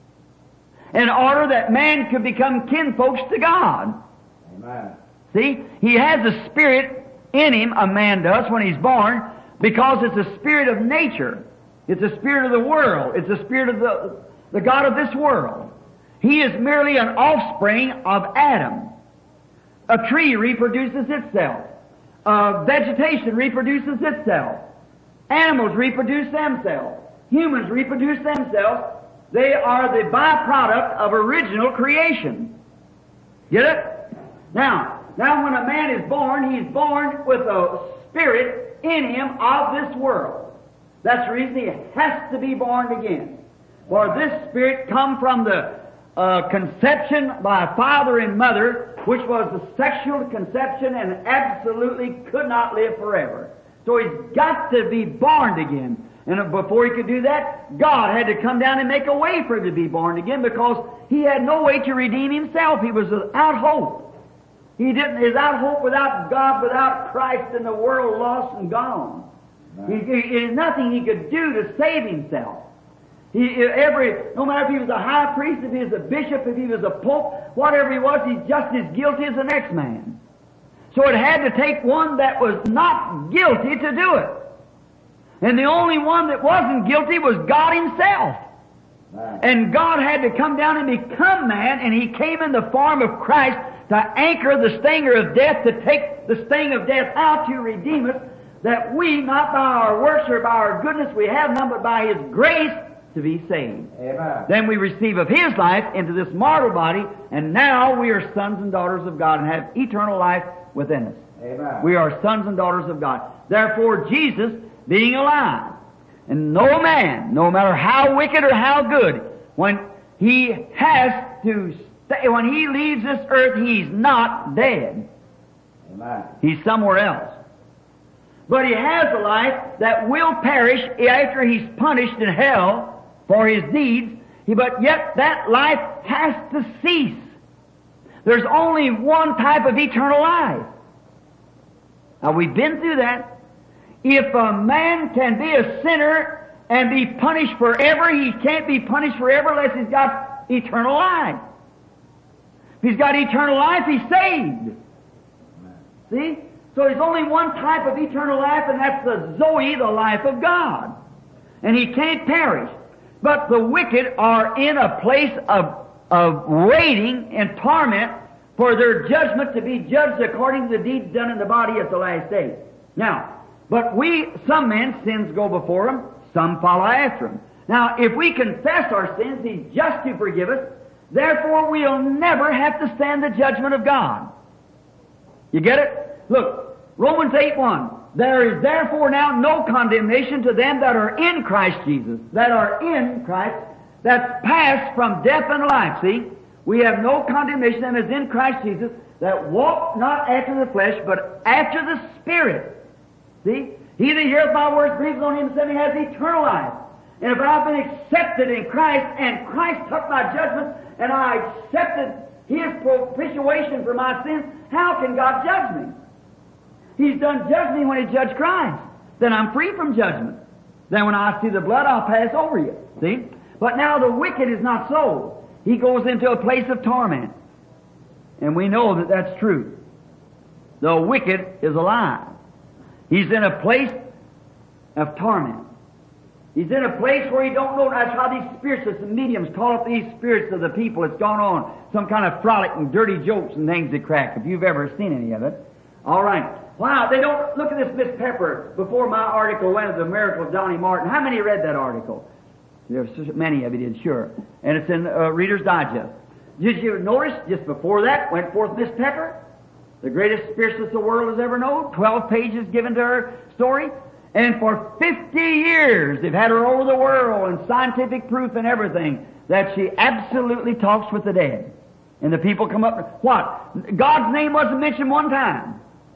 in order that man could become kinfolks to God. Amen. See, he has a spirit in him, a man does, when he's born, because it's a spirit of nature. It's a spirit of the world. It's a spirit of the, the God of this world. He is merely an offspring of Adam. A tree reproduces itself. Uh, vegetation reproduces itself. Animals reproduce themselves. Humans reproduce themselves. They are the byproduct of original creation. Get it? Now, now when a man is born, he's born with a spirit in him of this world. That's the reason he has to be born again. For this spirit come from the uh, conception by father and mother, which was the sexual conception and absolutely could not live forever. So he's got to be born again. And before he could do that, God had to come down and make a way for him to be born again, because he had no way to redeem himself. He was without hope. He didn't, he was without hope, without God, without Christ, in the world lost and gone. He, he, there's nothing he could do to save himself. He, every, no matter if he was a high priest, if he was a bishop, if he was a pope, whatever he was, he's just as guilty as the next man. So it had to take one that was not guilty to do it. And the only one that wasn't guilty was God Himself. Amen. And God had to come down and become man, and He came in the form of Christ to anchor the stinger of death, to take the sting of death out, to redeem us, that we, not by our works or by our goodness, we have none, but by His grace, to be saved. Amen. Then we receive of His life into this mortal body, and now we are sons and daughters of God and have eternal life within us. Amen. We are sons and daughters of God. Therefore, Jesus, being alive, and no man, no matter how wicked or how good, when he has to stay, when he leaves this earth, he's not dead. Amen. He's somewhere else. But he has a life that will perish after he's punished in hell for his deeds, but yet that life has to cease. There's only one type of eternal life. Now, we've been through that. If a man can be a sinner and be punished forever, he can't be punished forever unless he's got eternal life. If he's got eternal life, he's saved. See? So there's only one type of eternal life, and that's the Zoe, the life of God. And he can't perish. But the wicked are in a place of, of waiting and torment for their judgment to be judged according to the deeds done in the body at the last day. Now, but we, some men's sins go before them, some follow after them. Now, if we confess our sins, He's just to forgive us. Therefore, we'll never have to stand the judgment of God. You get it? Look, Romans eight one. There is therefore now no condemnation to them that are in Christ Jesus, that are in Christ, that's passed from death unto life. See? We have no condemnation that is in Christ Jesus, that walk not after the flesh, but after the Spirit. See? He that heareth my words, believes on Him, and sent me, has eternal life. And if I've been accepted in Christ, and Christ took my judgment, and I accepted His propitiation for my sins, how can God judge me? He's done judge me when He judged Christ. Then I'm free from judgment. Then when I see the blood, I'll pass over you. See? But now the wicked is not so. He goes into a place of torment. And we know that that's true. The wicked is alive. He's in a place of torment. He's in a place where he don't know. That's how these spirits, the mediums, call up these spirits of the people. It's gone on. Some kind of frolic and dirty jokes and things that crack, if you've ever seen any of it. All right. Wow, they don't, look at this Miss Pepper. Before my article went of the miracle of Donnie Martin, how many read that article? There's many of you did, sure. And it's in uh, Reader's Digest. Did you notice, just before that, went forth Miss Pepper, the greatest spiritualist the world has ever known, twelve pages given to her story. And for fifty years, they've had her over the world and scientific proof and everything that she absolutely talks with the dead. And the people come up, what? God's name wasn't mentioned one time.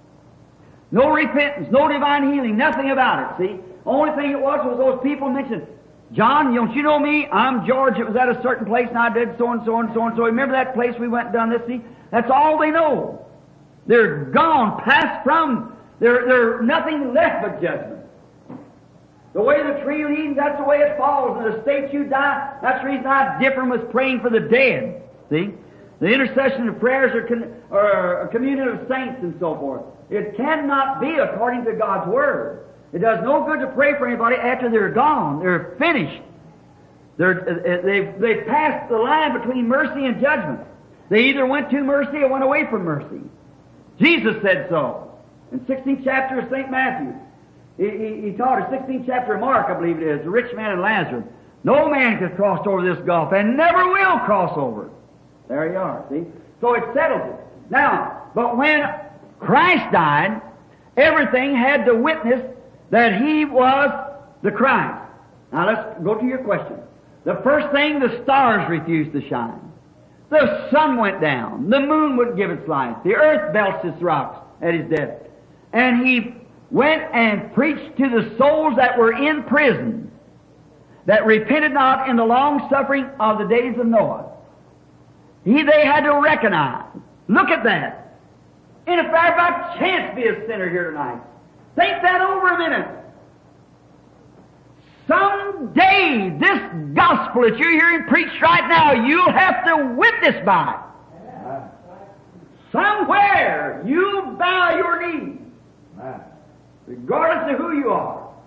No repentance, no divine healing, nothing about it, see? Only thing it was was those people mentioned, John, don't you know me? I'm George. It was at a certain place, and I did so and so and so and so. Remember that place we went and done this? See? That's all they know. They're gone, passed from. They're, they're nothing left but judgment. The way the tree leans, that's the way it falls. And the state you die, that's the reason I differ with praying for the dead. See? The intercession of prayers are, con- are a communion of saints and so forth. It cannot be according to God's Word. It does no good to pray for anybody after they're gone. They're finished. They're, they've, they've passed the line between mercy and judgment. They either went to mercy or went away from mercy. Jesus said so. In sixteenth chapter of Saint Matthew, he, he, he taught us, sixteenth chapter of Mark, I believe it is, the rich man and Lazarus. No man has crossed over this gulf and never will cross over it. There you are, see? So it settles it. Now, but when Christ died, everything had to witness that He was the Christ. Now let's go to your question. The first thing, the stars refused to shine. The sun went down. The moon wouldn't give its light. The earth belched its rocks at His death. And He went and preached to the souls that were in prison, that repented not in the long suffering of the days of Noah. He, they had to recognize. Look at that. And if I by chance be a sinner here tonight, think that over a minute. Someday, this gospel that you're hearing preached right now, you'll have to witness by it. Somewhere, you bow your knee, regardless of who you are.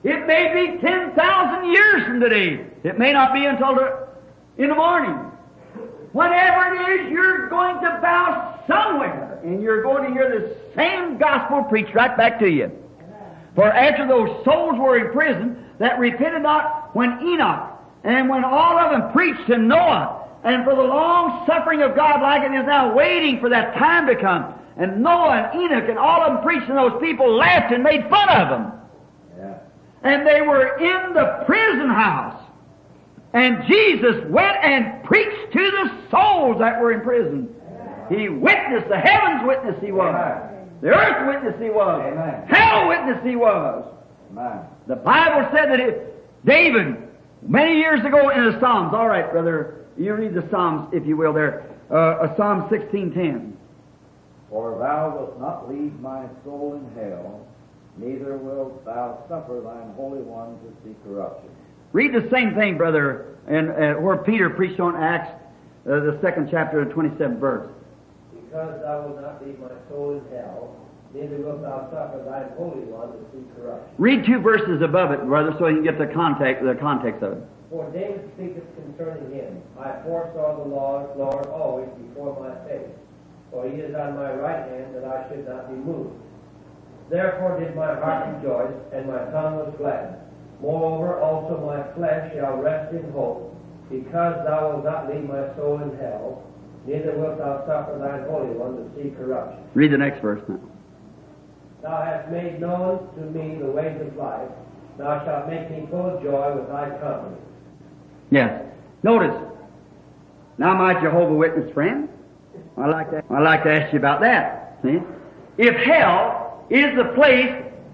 It may be ten thousand years from today. It may not be until the, in the morning. Whenever it is, you're going to bow somewhere, and you're going to hear the same gospel preached right back to you. For after those souls were in prison that repented not when Enoch, and when all of them preached to Noah, and for the long suffering of God like it is now waiting for that time to come, and Noah and Enoch and all of them preached, and those people laughed and made fun of them. Yeah. And they were in the prison house. And Jesus went and preached to the souls that were in prison. He witnessed, the heavens witness he was. Amen. The earth witness he was. Amen. Hell witness he was. Amen. The Bible said that it, David, many years ago in the Psalms, all right, brother, you read the Psalms, if you will, there, uh, Psalm sixteen ten. For thou wilt not leave my soul in hell, neither wilt thou suffer thine Holy One to see corruption. Read the same thing, brother, and uh, where Peter preached on Acts, uh, the second chapter, the twenty-seventh verse. Because thou wilt not leave my soul in hell, neither wilt thou suffer thine Holy One to see corruption. Read two verses above it, brother, so you can get the context, the context of it. For David speaketh concerning him, I foresaw the Lord, Lord always before my face, for he is on my right hand, that I should not be moved. Therefore did my heart rejoice, and my tongue was glad. Moreover, also my flesh shall rest in hope, because thou wilt not leave my soul in hell, neither wilt thou suffer thine Holy One to see corruption. Read the next verse now. Thou hast made known to me the ways of life. Thou shalt make me full of joy with thy company. Yes. Notice. Now, my Jehovah Witness friend, I'd like to, I'd like to ask you about that. See? If hell is the place,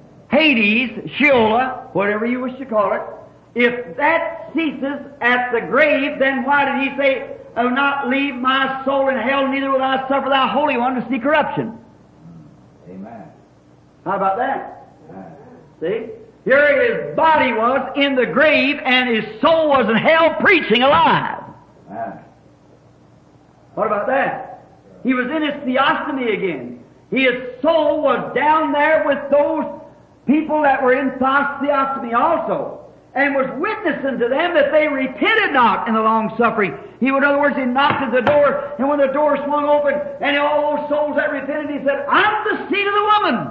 Hades, Sheol, whatever you wish to call it, if that ceases at the grave, then why did he say, "I will not leave my soul in hell, neither will I suffer thy Holy One to see corruption"? Amen. How about that? Amen. See? Here his body was in the grave, and his soul was in hell preaching alive. Amen. What about that? He was in his theophany again. His soul was down there with those people that were in theophany also, and was witnessing to them that they repented not in the long suffering. He would, in other words, he knocked at the door, and when the door swung open, and all those souls that repented, he said, "I'm the seed of the woman.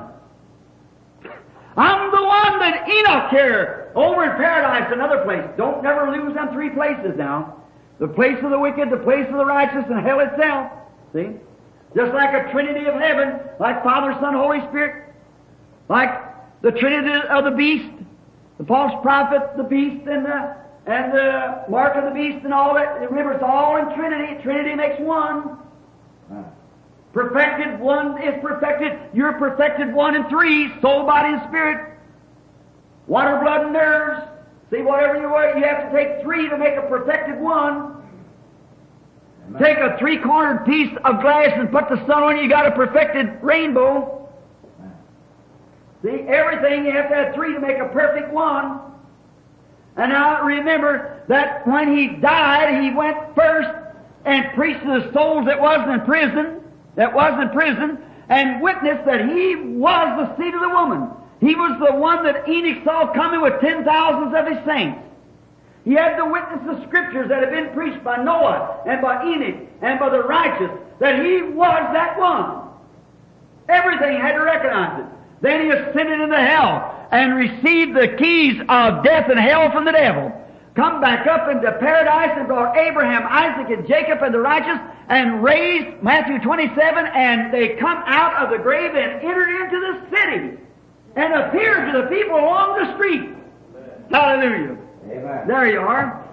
I'm the one that Enoch here over in paradise, another place." Don't never lose them three places now. The place of the wicked, the place of the righteous, and hell itself. See? Just like a trinity of heaven, like Father, Son, Holy Spirit, like the trinity of the beast, the false prophet, the beast, and the, and the mark of the beast, and all that. Remember, it's all in Trinity. Trinity makes one. Amen. Perfected one is perfected. You're perfected one and three, soul, body, and spirit. Water, blood, and nerves. See, whatever you are, you have to take three to make a perfected one. Amen. Take a three-cornered piece of glass and put the sun on it, you got a perfected rainbow. Amen. See, everything you have to have three to make a perfect one. And now remember that when he died, he went first and preached to the souls that wasn't in prison, that was in prison, and witnessed that he was the seed of the woman. He was the one that Enoch saw coming with ten thousands of his saints. He had to witness the scriptures that had been preached by Noah and by Enoch and by the righteous, that he was that one. Everything had to recognize it. Then he ascended into hell and received the keys of death and hell from the devil. Come back up into paradise and brought Abraham, Isaac, and Jacob and the righteous and raised Matthew twenty-seven, and they come out of the grave and entered into the city and appeared to the people along the street. Hallelujah. Amen. There you are.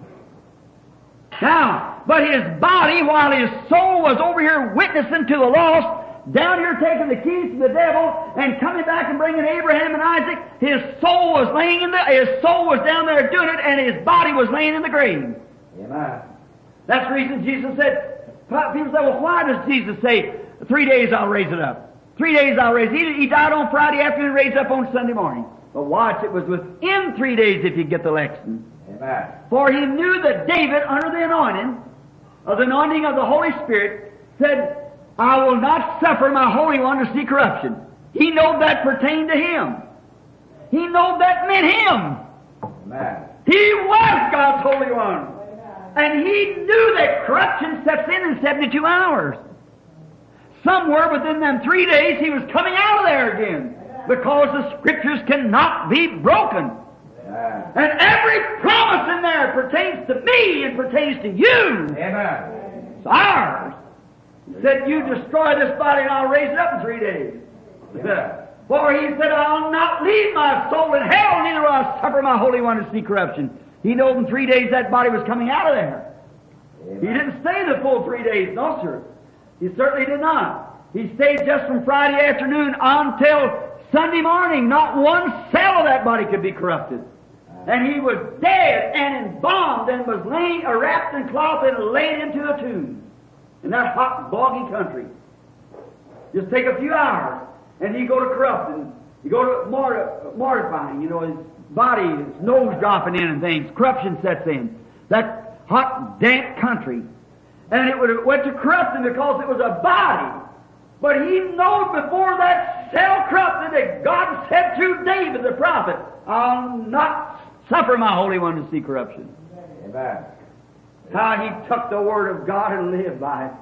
Now, but his body, while his soul was over here witnessing to the lost, down here taking the keys to the devil and coming back and bringing Abraham and Isaac, his soul was laying in the, his soul was down there doing it, and his body was laying in the grave. Amen. That's the reason Jesus said, people say, well, why does Jesus say, three days I'll raise it up? Three days I'll raise it. He, he died on Friday afternoon, raised up on Sunday morning. But watch, it was within three days if you get the lesson. Amen. For he knew that David, under the anointing, of the anointing of the Holy Spirit, said, I will not suffer my Holy One to see corruption. He knew that pertained to him. he knew that meant him. Amen. He was God's Holy One. And he knew that corruption sets in in seventy-two hours. Somewhere within them three days he was coming out of there again. Because the Scriptures cannot be broken. Amen. And every promise in there pertains to me and pertains to you. Amen. It's ours. He said, you destroy this body and I'll raise it up in three days. Amen. For he said, I'll not leave my soul in hell, neither will I suffer my Holy One to see corruption. He knew in three days that body was coming out of there. Amen. He didn't stay the full three days, no sir. He certainly did not. He stayed just from Friday afternoon until Sunday morning. Not one cell of that body could be corrupted. And he was dead and embalmed and was laying, uh, wrapped in cloth and laid into a tomb in that hot, boggy country. Just take a few hours, and you go to corrupting. You go to mort- mortifying. You know, his body, his nose dropping in and things. Corruption sets in. That hot, damp country. And it would have went to corrupting because it was a body. But he knew before that cell corrupted that God said through David the prophet, I'll not suffer my Holy One to see corruption. Amen. How he took the Word of God and lived by it.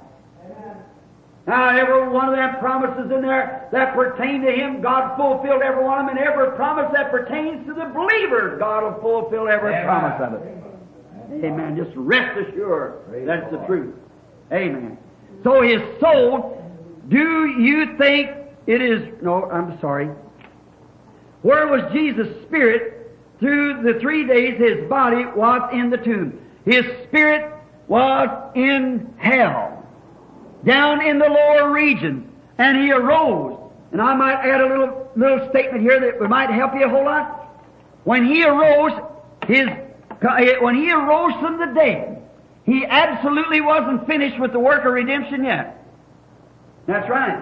Now, every one of them promises in there that pertain to him, God fulfilled every one of them, and every promise that pertains to the believer, God will fulfill every Amen. promise of it. Amen. Just rest assured that's the truth. Amen. So his soul, do you think it is, no, I'm sorry. Where was Jesus' spirit through the three days his body was in the tomb? His spirit was in hell, down in the lower region, and he arose. And I might add a little, little statement here that might help you a whole lot. When he arose, his, when he arose from the dead, he absolutely wasn't finished with the work of redemption yet. That's right.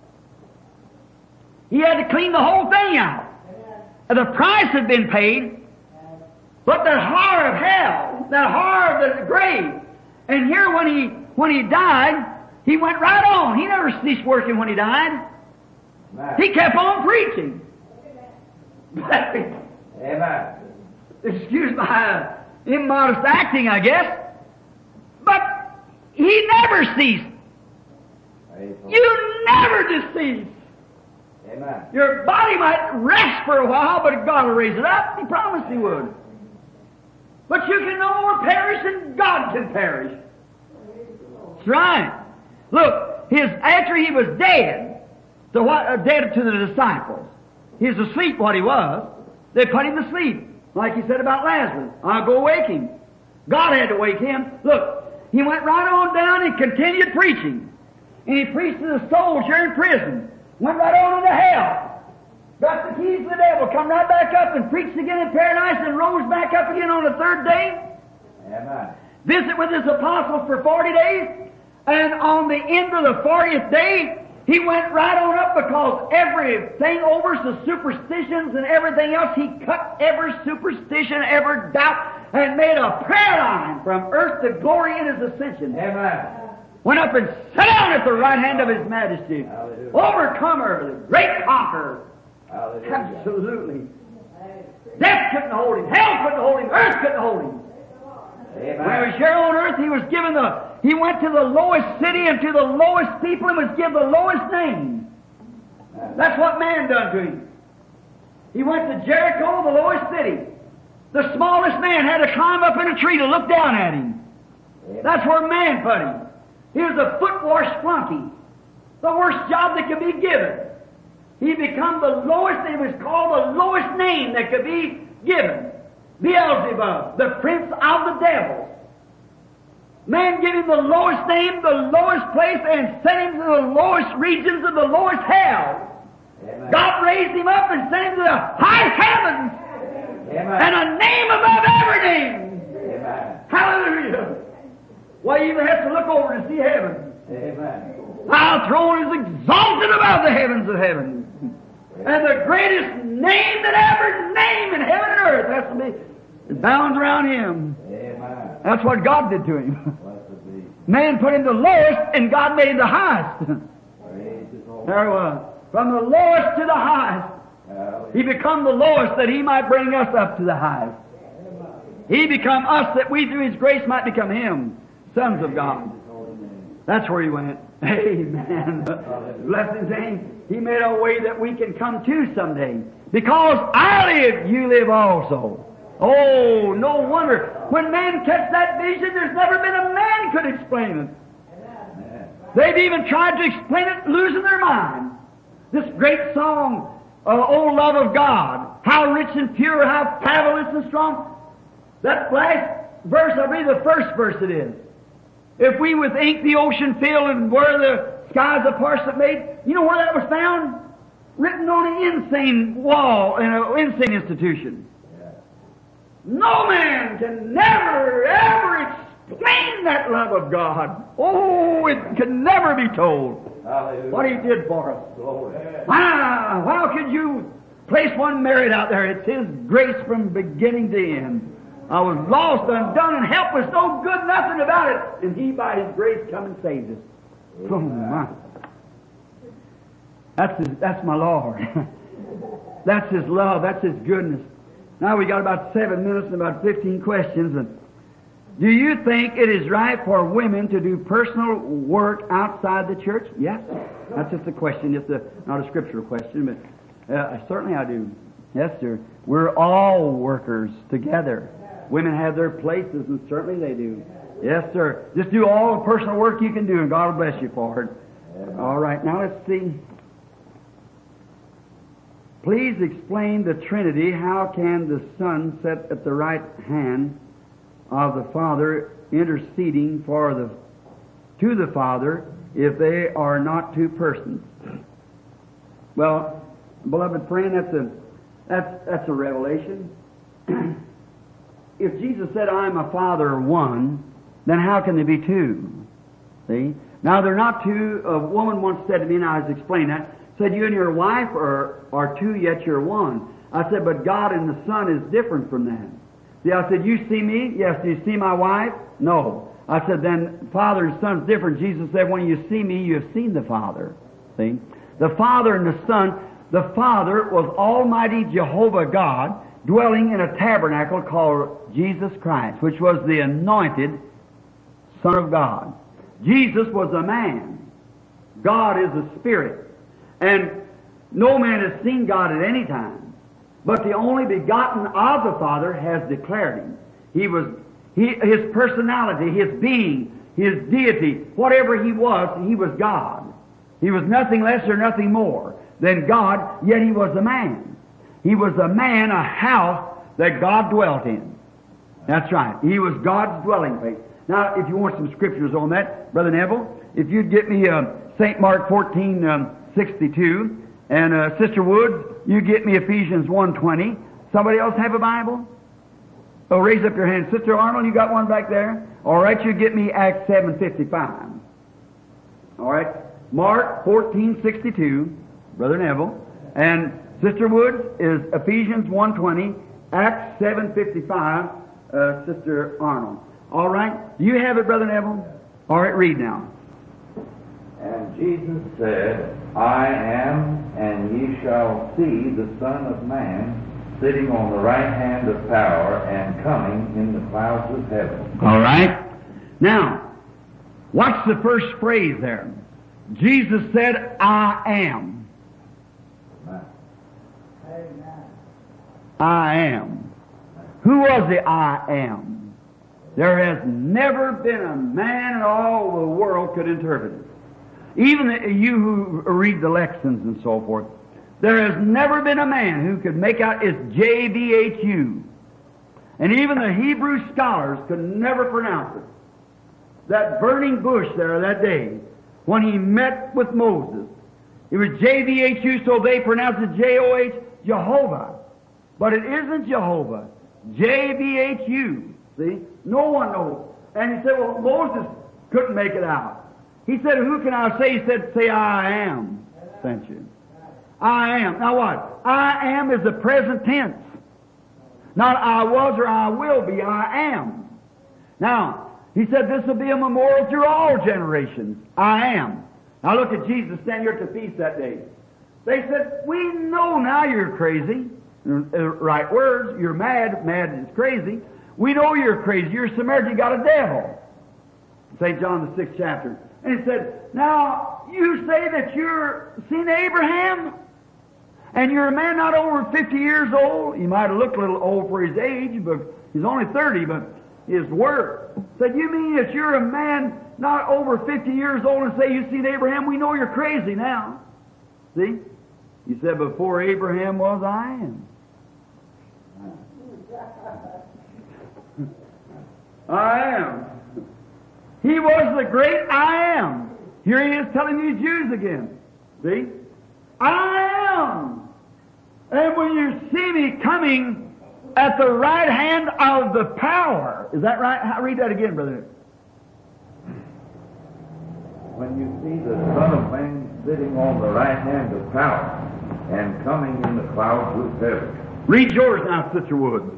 He had to clean the whole thing out. The price had been paid, but that horror of hell, that horror of the grave, and here when he when he died, he went right on. He never ceased working when he died. Amen. He kept on preaching. Amen. Excuse my immodest acting, I guess. But he never ceased. You never decease. Amen. Your body might rest for a while, but God will raise it up. He promised He would. But you can no more perish than God can perish. That's right. Look, his after he was dead, to what, uh, dead to the disciples. He was asleep, what he was. They put him to sleep, like he said about Lazarus. I'll go wake him. God had to wake him. Look, he went right on down and continued preaching. And he preached to the souls here in prison. Went right on into hell. Got the keys to the devil. Come right back up and preached again in paradise and rose back up again on the third day. Amen. Visit with his apostles for forty days. And on the end of the fortieth day, he went right on up because everything over the superstitions and everything else, he cut every superstition, every doubt, and made a prayer line from earth to glory in his ascension. Amen. Went up and sat down at the right hand of his majesty. Hallelujah. Overcomer, the great conqueror. Hallelujah. Absolutely. Death couldn't hold him. Hell couldn't hold him. Earth couldn't hold him. Amen. When he was here on earth, he was given the, he went to the lowest city and to the lowest people and was given the lowest name. That's what man done to him. He went to Jericho, the lowest city. The smallest man had to climb up in a tree to look down at him. That's where man put him. He was a foot wash flunky. The worst job that could be given. He become the lowest, it was called the lowest name that could be given. Beelzebub, the prince of the devils. Man gave him the lowest name, the lowest place, and sent him to the lowest regions of the lowest hell. Amen. God raised him up and sent him to the highest heavens. Amen. And a name above every name. Amen. Hallelujah. Why, you even have to look over to see heaven. Amen. Our throne is exalted above the heavens of heaven. And the greatest name that ever named in heaven and earth has to be it bounds around him. Amen. That's what God did to him. Blessed be. Man put him the lowest, and God made him the highest. Praise His holy There it was. From the lowest to the highest. He become the lowest that He might bring us up to the highest. He become us that we through His grace might become Him, sons of God. That's where He went. Amen. Bless His name. He made a way that we can come to someday. Because I live, you live also. Oh, no wonder. When man catch that vision, there's never been a man could explain it. They've even tried to explain it, losing their mind. This great song, uh, Oh Love of God, how rich and pure, how fabulous and strong. That last verse, I believe the first verse it is. If we with ink the ocean fill and where the skies a parchment made, you know where that was found? Written on an insane wall in an insane institution. No man can never, ever explain that love of God. Oh, it can never be told. Hallelujah. What He did for us. Glory. Ah, how could you place one married out there? It's His grace from beginning to end. I was lost, undone, and helpless, no good, nothing about it. And He, by His grace, come and saved us. Oh, my. That's his, that's my Lord. That's His love. That's His goodness. Now we got about seven minutes and about fifteen questions. And do you think it is right for women to do personal work outside the church? Yes. That's just a question. It's a, not a scriptural question, but uh, certainly I do. Yes, sir. We're all workers together. Women have their places, and certainly they do. Yes, sir. Just do all the personal work you can do, and God will bless you for it. All right. Now let's see. Please explain the Trinity. How can the Son sit at the right hand of the Father, interceding for the to the Father, if they are not two persons? Well, beloved friend, that's a that's that's a revelation. If Jesus said, "I'm a Father one," then how can there be two? See? Now they're not two. A woman once said to me, and I was explaining that. Said, you and your wife are, are two, yet you're one. I said, but God and the Son is different from that. See, I said, you see me? Yes. Do you see my wife? No. I said, then Father and Son's different. Jesus said, when you see me, you have seen the Father. See? The Father and the Son, the Father was Almighty Jehovah God, dwelling in a tabernacle called Jesus Christ, which was the anointed Son of God. Jesus was a man. God is a spirit. And no man has seen God at any time, but the only begotten of the Father has declared Him. He was, he, His personality, His being, His deity, whatever He was, He was God. He was nothing less or nothing more than God, yet He was a man. He was a man, a house that God dwelt in. That's right. He was God's dwelling place. Now, if you want some scriptures on that, Brother Neville, if you'd get me uh, Saint Mark fourteen, um, sixty-two, and uh, Sister Woods, you get me Ephesians one twenty. Somebody else have a Bible? Oh, raise up your hand. Sister Arnold, you got one back there? All right, you get me Acts seven fifty-five. All right, Mark fourteen sixty-two, Brother Neville, and Sister Woods is Ephesians one twenty, Acts seven fifty-five, uh, Sister Arnold. All right, do you have it, Brother Neville? All right, read now. And Jesus said, I am, and ye shall see the Son of Man sitting on the right hand of power and coming in the clouds of heaven. All right. Now, what's the first phrase there? Jesus said, I am. Amen. I am. Who was the I am? There has never been a man in all the world could interpret it. Even you who read the lexicons and so forth, there has never been a man who could make out it's J V H U. And even the Hebrew scholars could never pronounce it. That burning bush there that day, when he met with Moses, it was J V H U, so they pronounced it J O H, Jehovah. But it isn't Jehovah. J V H U. See? No one knows. And he said, well, Moses couldn't make it out. He said, who can I say? He said, say, I am sent you. I am. Now what? I am is the present tense. Not I was or I will be. I am. Now, he said this will be a memorial through all generations. I am. Now look at Jesus standing here at the feast that day. They said, we know now you're crazy. Right words, you're mad, mad is crazy. We know you're crazy. You're a Samaritan, you got a devil. Saint John the sixth chapter. And he said, now, you say that you're seen Abraham? And you're a man not over fifty years old. He might have looked a little old for his age, but he's only thirty, but his word. Said, you mean that you're a man not over fifty years old and say you've seen Abraham? We know you're crazy now. See? He said, before Abraham was, I am. I am. He was the great I am. Here he is telling these Jews again. See? I am. And when you see me coming at the right hand of the power. Is that right? Read that again, brother. When you see the Son of Man sitting on the right hand of power and coming in the clouds with heaven. Read yours now, Sister Wood.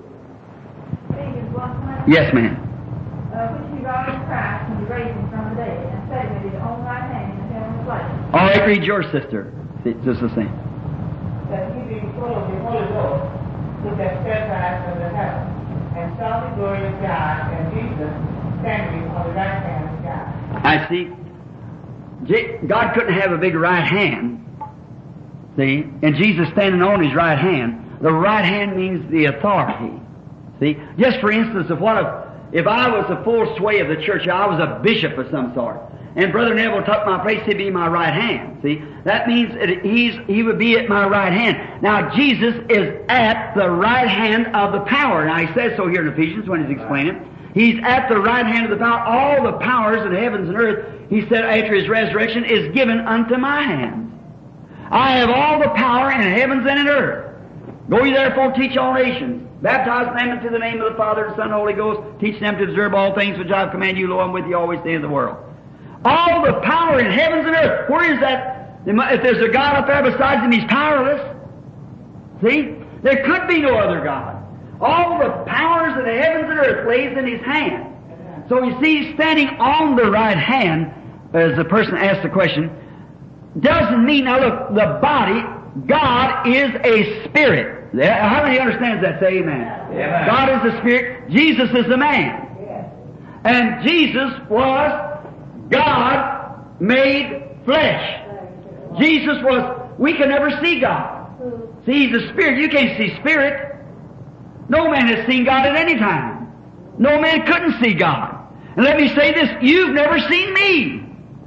Yes, ma'am. Uh, which he wrought in Christ when he raised him from the dead, and set him at his own right hand in the heavenly place. All right, read yours, sister. It's just the same. That he being full of the Holy Ghost, looked at steadfast in the heaven, and saw the glory of God, and Jesus standing on the right hand of God. I see. God couldn't have a big right hand. See? And Jesus standing on his right hand. The right hand means the authority. See? Just for instance, if what if, if I was the full sway of the church, I was a bishop of some sort, and Brother Neville took my place, he'd be my right hand. See? That means that he's, he would be at my right hand. Now, Jesus is at the right hand of the power. Now, he says so here in Ephesians when he's explaining. He's at the right hand of the power. All the powers in heavens and earth, he said after his resurrection, is given unto my hands. I have all the power in heavens and in earth. Go ye therefore teach all nations. Baptize them into the name of the Father, the Son, and the Holy Ghost. Teach them to observe all things which I have commanded you. Lo, I'm with you always to the end of the world. All the power in heavens and earth. Where is that? If there's a God up there besides him, he's powerless. See? There could be no other God. All the powers of the heavens and earth lays in his hand. So you see, standing on the right hand, as the person asked the question, doesn't mean, now look, the body, God is a spirit. How many understands that? Say amen. Amen. God is the spirit. Jesus is the man. Yes. And Jesus was God made flesh. Jesus was, we can never see God. See, he's a spirit. You can't see spirit. No man has seen God at any time. No man couldn't see God. And let me say this, you've never seen me.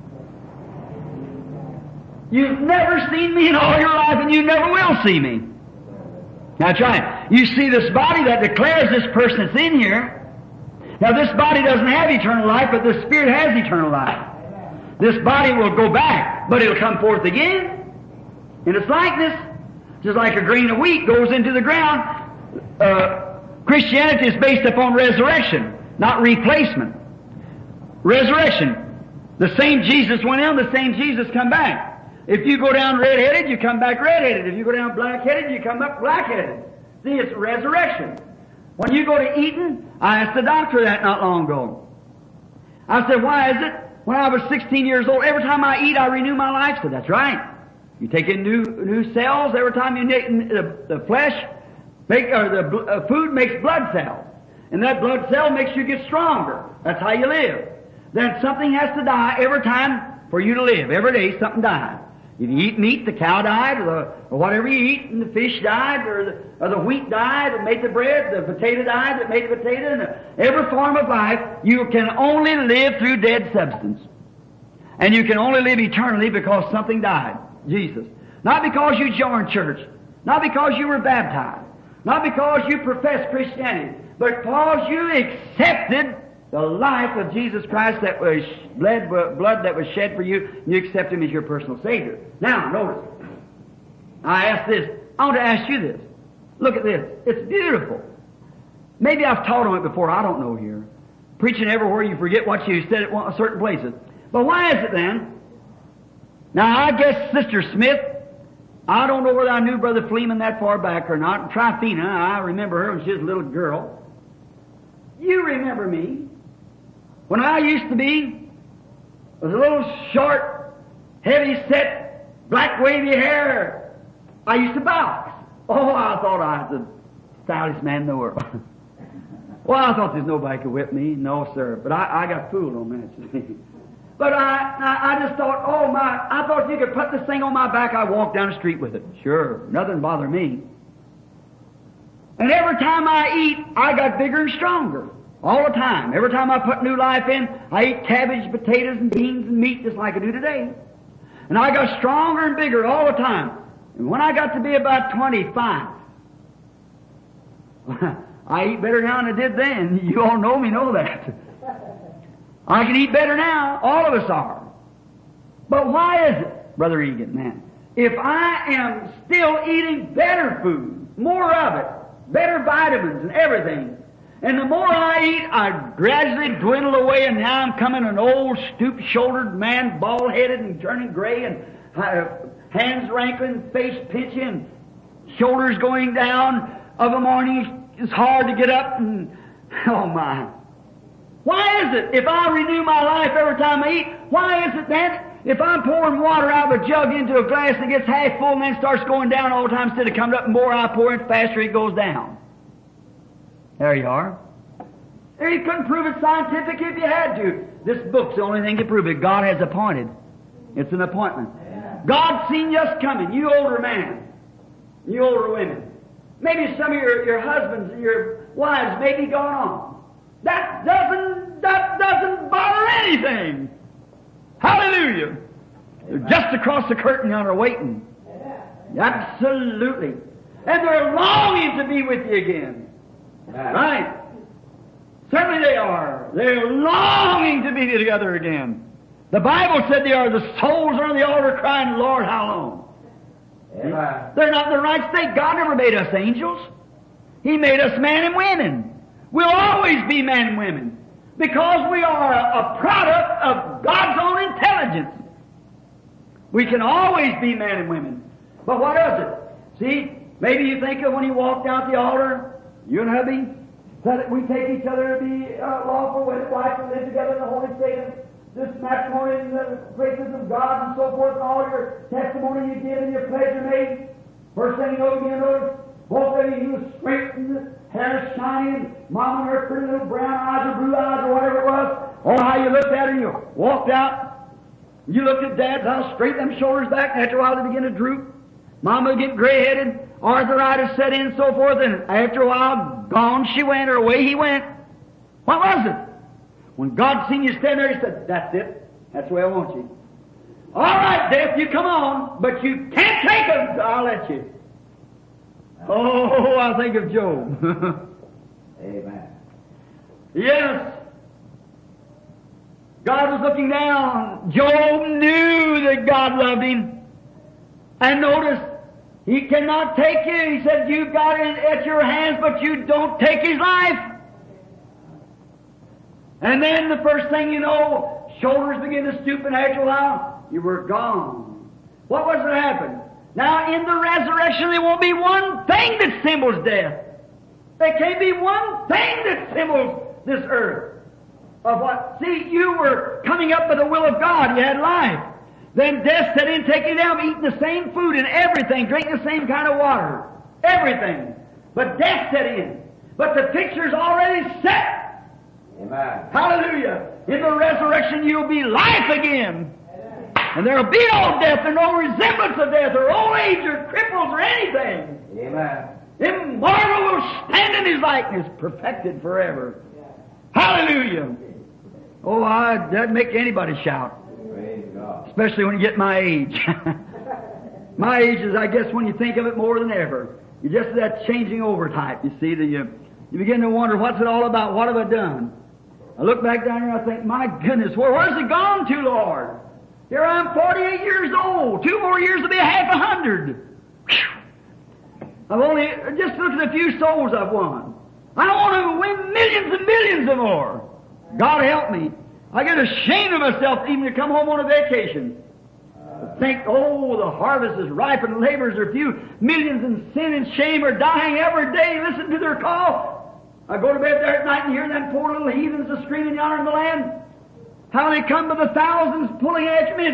You've never seen me in all your life, and you never will see me. Now try it. You see this body that declares this person that's in here. Now this body doesn't have eternal life, but the Spirit has eternal life. This body will go back, but it'll come forth again in its likeness. Just like a grain of wheat goes into the ground. Uh, Christianity is based upon resurrection, not replacement. Resurrection. The same Jesus went in, the same Jesus come back. If you go down red-headed, you come back red-headed. If you go down black-headed, you come up black-headed. See, it's resurrection. When you go to Eton, I asked the doctor that not long ago. I said, why is it? When I was sixteen years old, every time I eat, I renew my life. I said, that's right. You take in new new cells every time you eat the, the flesh, make, or the uh, food makes blood cells. And that blood cell makes you get stronger. That's how you live. Then something has to die every time for you to live. Every day something dies. If you eat meat, the cow died, or, the, or whatever you eat, and the fish died, or the, or the wheat died that made the bread, the potato died that made the potato, and the, every form of life, you can only live through dead substance. And you can only live eternally because something died, Jesus. Not because you joined church, not because you were baptized, not because you professed Christianity, but because you accepted the life of Jesus Christ that was bled, blood that was shed for you, and you accept Him as your personal Savior. Now, notice, I ask this, I want to ask you this. Look at this. It's beautiful. Maybe I've taught on it before, I don't know here. Preaching everywhere, you forget what you said at certain places. But why is it then? Now, I guess Sister Smith, I don't know whether I knew Brother Fleeman that far back or not. Tryphena, I remember her when she was a little girl. You remember me. When I used to be, was a little short, heavy-set, black wavy hair, I used to box. Oh, I thought I was the stoutest man in the world. Well, I thought there's nobody could whip me. No, sir. But I, I got fooled on that. But I, I, I just thought, oh my, I thought you could put this thing on my back, I'd walk down the street with it. Sure, nothing bother me. And every time I eat, I got bigger and stronger. All the time. Every time I put new life in, I eat cabbage, potatoes, and beans and meat just like I do today. And I got stronger and bigger all the time. And when I got to be about twenty-five, I eat better now than I did then. You all know me, know that. I can eat better now. All of us are. But why is it, Brother Egan, man? If I am still eating better food, more of it, better vitamins and everything, and the more I eat, I gradually dwindle away, and now I'm coming an old, stoop-shouldered man, bald-headed and turning gray, and uh, hands rankling, face pinching, shoulders going down. Of a morning, it's hard to get up, and oh my. Why is it, if I renew my life every time I eat, why is it that if I'm pouring water out of a jug into a glass and it gets half full and then starts going down all the time, instead of coming up, and more I pour in, faster it goes down? There you are. There, you couldn't prove it scientific if you had to. This book's the only thing to prove it. God has appointed. It's an appointment. God's seen us coming, you older man, you older women. Maybe some of your, your husbands and your wives may be gone on. That doesn't, that doesn't bother anything. Hallelujah. They're just across the curtain yonder waiting. Absolutely. And they're longing to be with you again. Right. Certainly they are. They're longing to be together again. The Bible said they are. The souls are on the altar crying, Lord, how long? Amen. They're not in the right state. God never made us angels. He made us men and women. We'll always be men and women because we are a, a product of God's own intelligence. We can always be men and women. But what is it? See, maybe you think of when you walked out the altar, you and hubby, that we take each other to be uh, lawful wedded wife and live together in the holy state of this matrimony and the graces of God and so forth, and all your testimony you give and your pleasure made. First thing you know, you notice both of you, you straight and the hair shining, mom and her pretty little brown eyes or blue eyes or whatever it was. Oh, how you looked at her and you walked out. You looked at Dad, how straight them shoulders back, and after a while they begin to droop. Mama would get gray-headed, arthritis set in and so forth, and after a while, gone she went, or away he went. What was it? When God seen you stand there, He said, that's it. That's the way I want you. All right, Death, you come on, but you can't take them. I'll let you. Oh, I think of Job. Amen. Yes. God was looking down. Job knew that God loved him. And notice, He cannot take you. He said, you've got it at your hands, but you don't take his life. And then the first thing you know, shoulders begin to stoop, and after a while, you were gone. What was to happen? Now, in the resurrection, there won't be one thing that symbols death. There can't be one thing that symbols this earth. Of what? See, you were coming up by the will of God. You had life. Then death set in, taking you down, eating the same food and everything, drinking the same kind of water. Everything. But death set in. But the picture's already set. Amen. Hallelujah. In the resurrection, you'll be life again. And there'll be no death or no resemblance of death or old age or cripples or anything. Amen. Immortal will stand in His likeness, perfected forever. Hallelujah. Oh, I, that'd make anybody shout. Praise God. Especially when you get my age. My age is, I guess, when you think of it more than ever. You're just that changing over type. You see, that you, you begin to wonder, what's it all about? What have I done? I look back down here and I think, my goodness, where, where's it gone to, Lord? Here I'm forty-eight years old. Two more years to be a half a hundred. Whew. I've only, just looked at a few souls I've won. I want to win millions and millions of more. God help me. I get ashamed of myself even to come home on a vacation. Think, oh, the harvest is ripe and laborers are few. Millions in sin and shame are dying every day. Listen to their call. I go to bed there at night and hear them poor little heathens a screaming yonder in the land. How they come by the thousands pulling after me.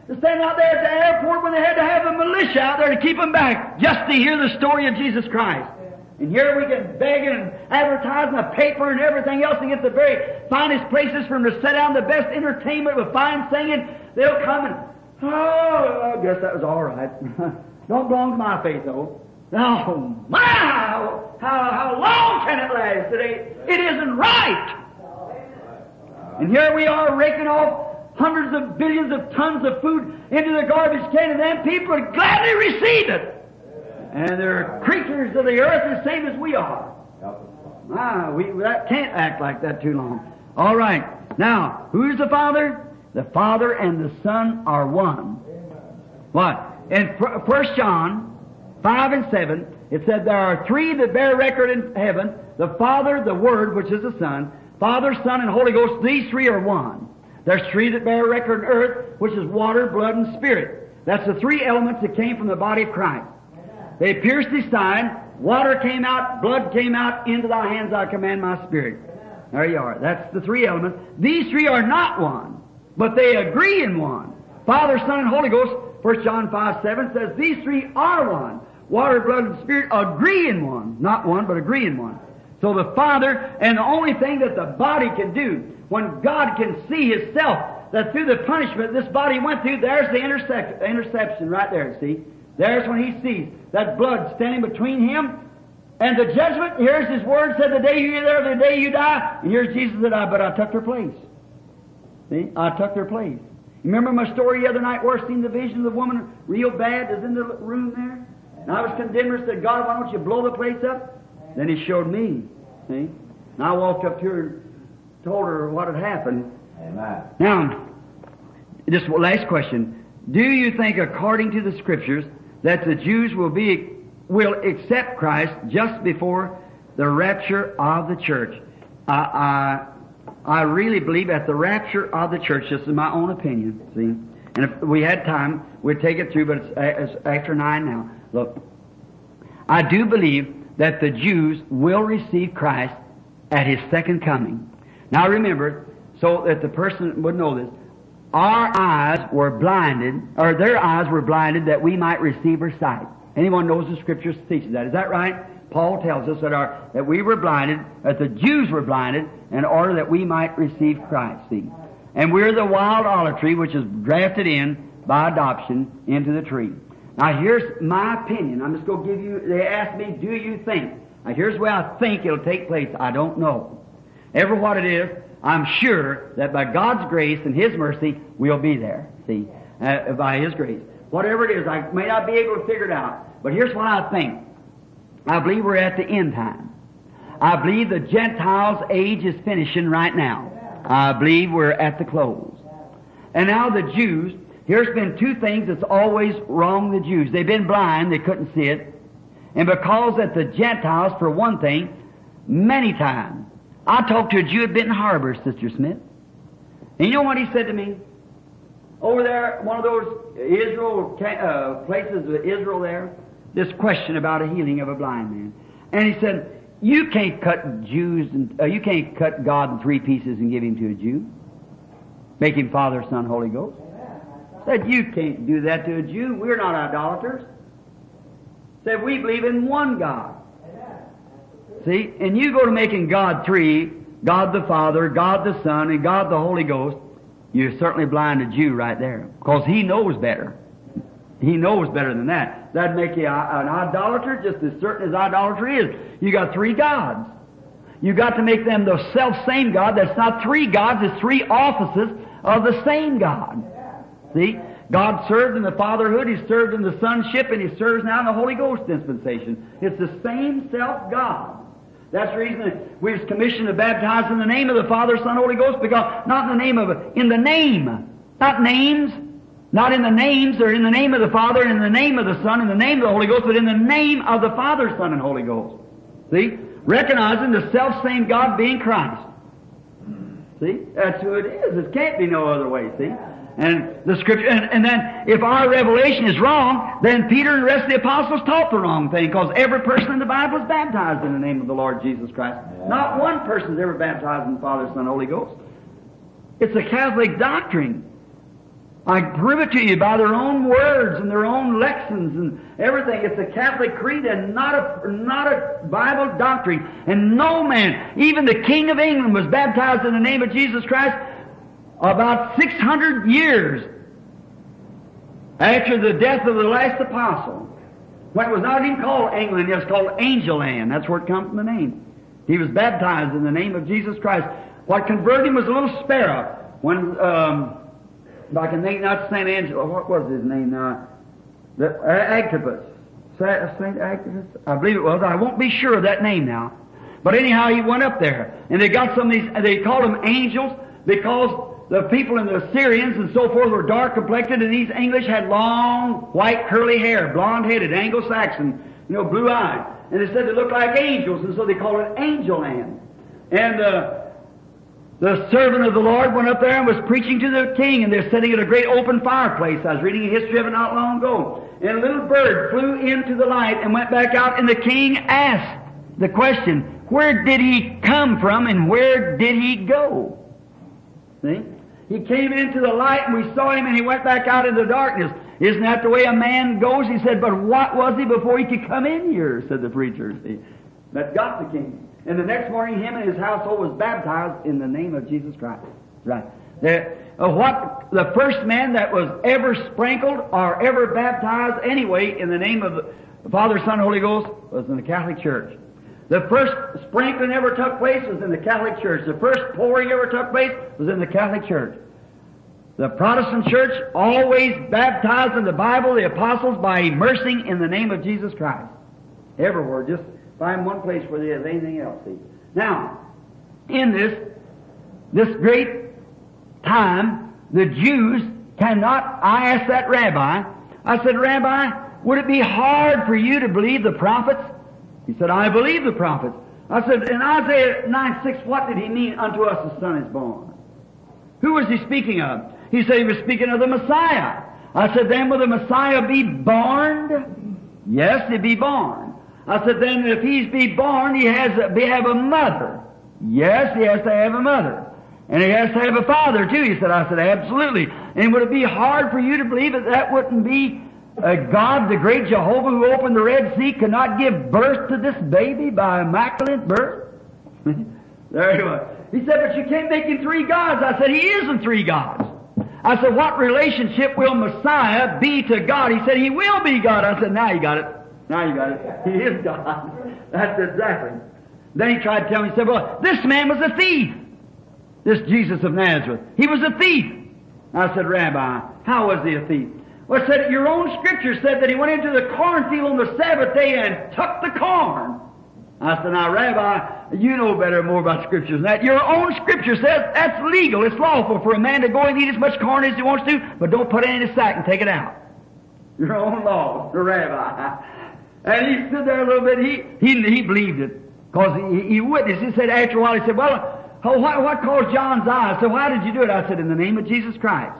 to stand out there at the airport when they had to have a militia out there to keep them back, just to hear the story of Jesus Christ. And here we get begging and advertising the paper and everything else to get the very finest places for them to set down the best entertainment with fine singing. They'll come and, oh, I guess that was all right. Don't belong to my faith, though. Oh, my! How, how long can it last? It, ain't, it isn't right. And here we are raking off hundreds of billions of tons of food into the garbage can, and then people would gladly receive it. And they're creatures of the earth the same as we are. Ah, we that can't act like that too long. All right. Now, who's the Father? The Father and the Son are one. What? In First John five and seven, it said there are three that bear record in heaven: the Father, the Word, which is the Son, Father, Son, and Holy Ghost. These three are one. There's three that bear record in earth, which is water, blood, and spirit. That's the three elements that came from the body of Christ. They pierced his side, water came out, blood came out, into thy hands I command my spirit. There you are. That's the three elements. These three are not one, but they agree in one. Father, Son, and Holy Ghost, First John five seven says these three are one. Water, blood, and spirit agree in one. Not one, but agree in one. So the Father, and the only thing that the body can do, when God can see Himself, that through the punishment this body went through, there's the intersect, interception right there, see? There's when He sees that blood standing between Him and the judgment. Here's His word, said, the day you're there, the day you die. And here's Jesus that I, but I took their place. See? I took their place. You remember my story the other night where I seen the vision of the woman real bad is in the room there? And I was condemned and said, God, why don't you blow the place up? Then He showed me. See? And I walked up to her and told her what had happened. Amen. Now, this last question. Do you think, according to the Scriptures, that the Jews will be will accept Christ just before the rapture of the church? I, I, I really believe at the rapture of the church. This is my own opinion, see? And if we had time, we'd take it through, but it's, it's after nine now. Look, I do believe that the Jews will receive Christ at His second coming. Now remember, so that the person would know this, our eyes were blinded, or their eyes were blinded that we might receive her sight. Anyone knows the Scriptures teaches that. Is that right? Paul tells us that our that we were blinded, that the Jews were blinded, in order that we might receive Christ. See? And we're the wild olive tree which is grafted in by adoption into the tree. Now here's my opinion. I'm just going to give you, they asked me, do you think? Now here's where I think it'll take place. I don't know. Ever what it is, I'm sure that by God's grace and His mercy, we'll be there. See? Uh, by His grace. Whatever it is, I may not be able to figure it out. But here's what I think. I believe we're at the end time. I believe the Gentiles' age is finishing right now. I believe we're at the close. And now the Jews, here's been two things that's always wrong the Jews. They've been blind, they couldn't see it. And because that the Gentiles, for one thing, many times, I talked to a Jew at Benton Harbor, Sister Smith. And you know what he said to me? Over there, one of those Israel uh, places of Israel there, this question about a healing of a blind man. And he said, you can't cut Jews, and, uh, you can't cut God in three pieces and give Him to a Jew. Make Him Father, Son, Holy Ghost. Said, you can't do that to a Jew. We're not idolaters. Said, we believe in one God. See, and you go to making God three, God the Father, God the Son, and God the Holy Ghost, you're certainly blind a Jew right there. Because he knows better. He knows better than that. That'd make you an idolater just as certain as idolatry is. You got three gods. You got to make them the self-same God. That's not three gods, it's three offices of the same God. See? God served in the fatherhood, He served in the sonship, and He serves now in the Holy Ghost dispensation. It's the same self-God. That's the reason that we was commissioned to baptize in the name of the Father, Son, Holy Ghost, because not in the name of, in the name, not names, not in the names, or in the name of the Father, in the name of the Son, in the name of the Holy Ghost, but in the name of the Father, Son, and Holy Ghost. See? Recognizing the self-same God being Christ. See? That's who it is. It can't be no other way, see? And the Scripture, and, and then if our revelation is wrong, then Peter and the rest of the apostles taught the wrong thing, because every person in the Bible is baptized in the name of the Lord Jesus Christ. Yeah. Not one person is ever baptized in the Father, Son, Holy Ghost. It's a Catholic doctrine. I prove it to you by their own words and their own lexicons and everything. It's a Catholic creed and not a, not a Bible doctrine. And no man, even the King of England, was baptized in the name of Jesus Christ about six hundred years after the death of the last apostle. When it was not even called England, it was called Angel Land. That's where it comes from, the name. He was baptized in the name of Jesus Christ. What converted him was a little sparrow. When, um, if I can think, not Saint Angelo, what was his name now? The uh, Agabus. Saint Agabus? I believe it was. I won't be sure of that name now. But anyhow, he went up there. And they got some of these, they called them angels because the people in the Syrians and so forth were dark complected, and these English had long, white, curly hair, blonde-headed, Anglo-Saxon, you know, blue-eyed. And they said they looked like angels, and so they called it Angel Land. And uh, the servant of the Lord went up there and was preaching to the king, and they're sitting at a great open fireplace. I was reading a history of it not long ago. And a little bird flew into the light and went back out, and the king asked the question, where did he come from and where did he go? See? He came into the light and we saw him, and he went back out into the darkness. Isn't that the way a man goes? He said, but what was he before he could come in here? Said the preacher. See? That got the king. And the next morning, him and his household was baptized in the name of Jesus Christ. Right. The, uh, what, the first man that was ever sprinkled or ever baptized anyway in the name of the Father, Son, Holy Ghost was in the Catholic Church. The first sprinkling ever took place was in the Catholic Church. The first pouring ever took place was in the Catholic Church. The Protestant Church always baptized in the Bible the apostles by immersing in the name of Jesus Christ. Everywhere. Just find one place where there's anything else. See? Now, in this, this great time, the Jews cannot, I asked that rabbi, I said, Rabbi, would it be hard for you to believe the prophets? He said, I believe the prophets. I said, in Isaiah nine six, what did he mean? Unto us a son is born. Who was he speaking of? He said he was speaking of the Messiah. I said, then will the Messiah be born? Yes, he'll be born. I said, then if he's be born, he has to be, have a mother. Yes, he has to have a mother. And he has to have a father, too. He said, I said, absolutely. And would it be hard for you to believe that that wouldn't be uh, God, the great Jehovah, who opened the Red Sea, could not give birth to this baby by immaculate birth? There he was. He said, but you can't make him three gods. I said, he isn't three gods. I said, what relationship will Messiah be to God? He said, he will be God. I said, now you got it. Now you got it. He is God. That's exactly. Then he tried to tell me, he said, well, this man was a thief. This Jesus of Nazareth. He was a thief. I said, Rabbi, how was he a thief? Well, it said, your own scripture said that he went into the cornfield on the Sabbath day and took the corn. I said, now, Rabbi, you know better more about scriptures than that. Your own scripture says that's legal. It's lawful for a man to go and eat as much corn as he wants to, but don't put it in his sack and take it out. Your own law, the Rabbi. And he stood there a little bit. He he, he believed it because he, he witnessed. He said after a while, he said, well, oh, what, what caused John's eyes? So why did you do it? I said, in the name of Jesus Christ.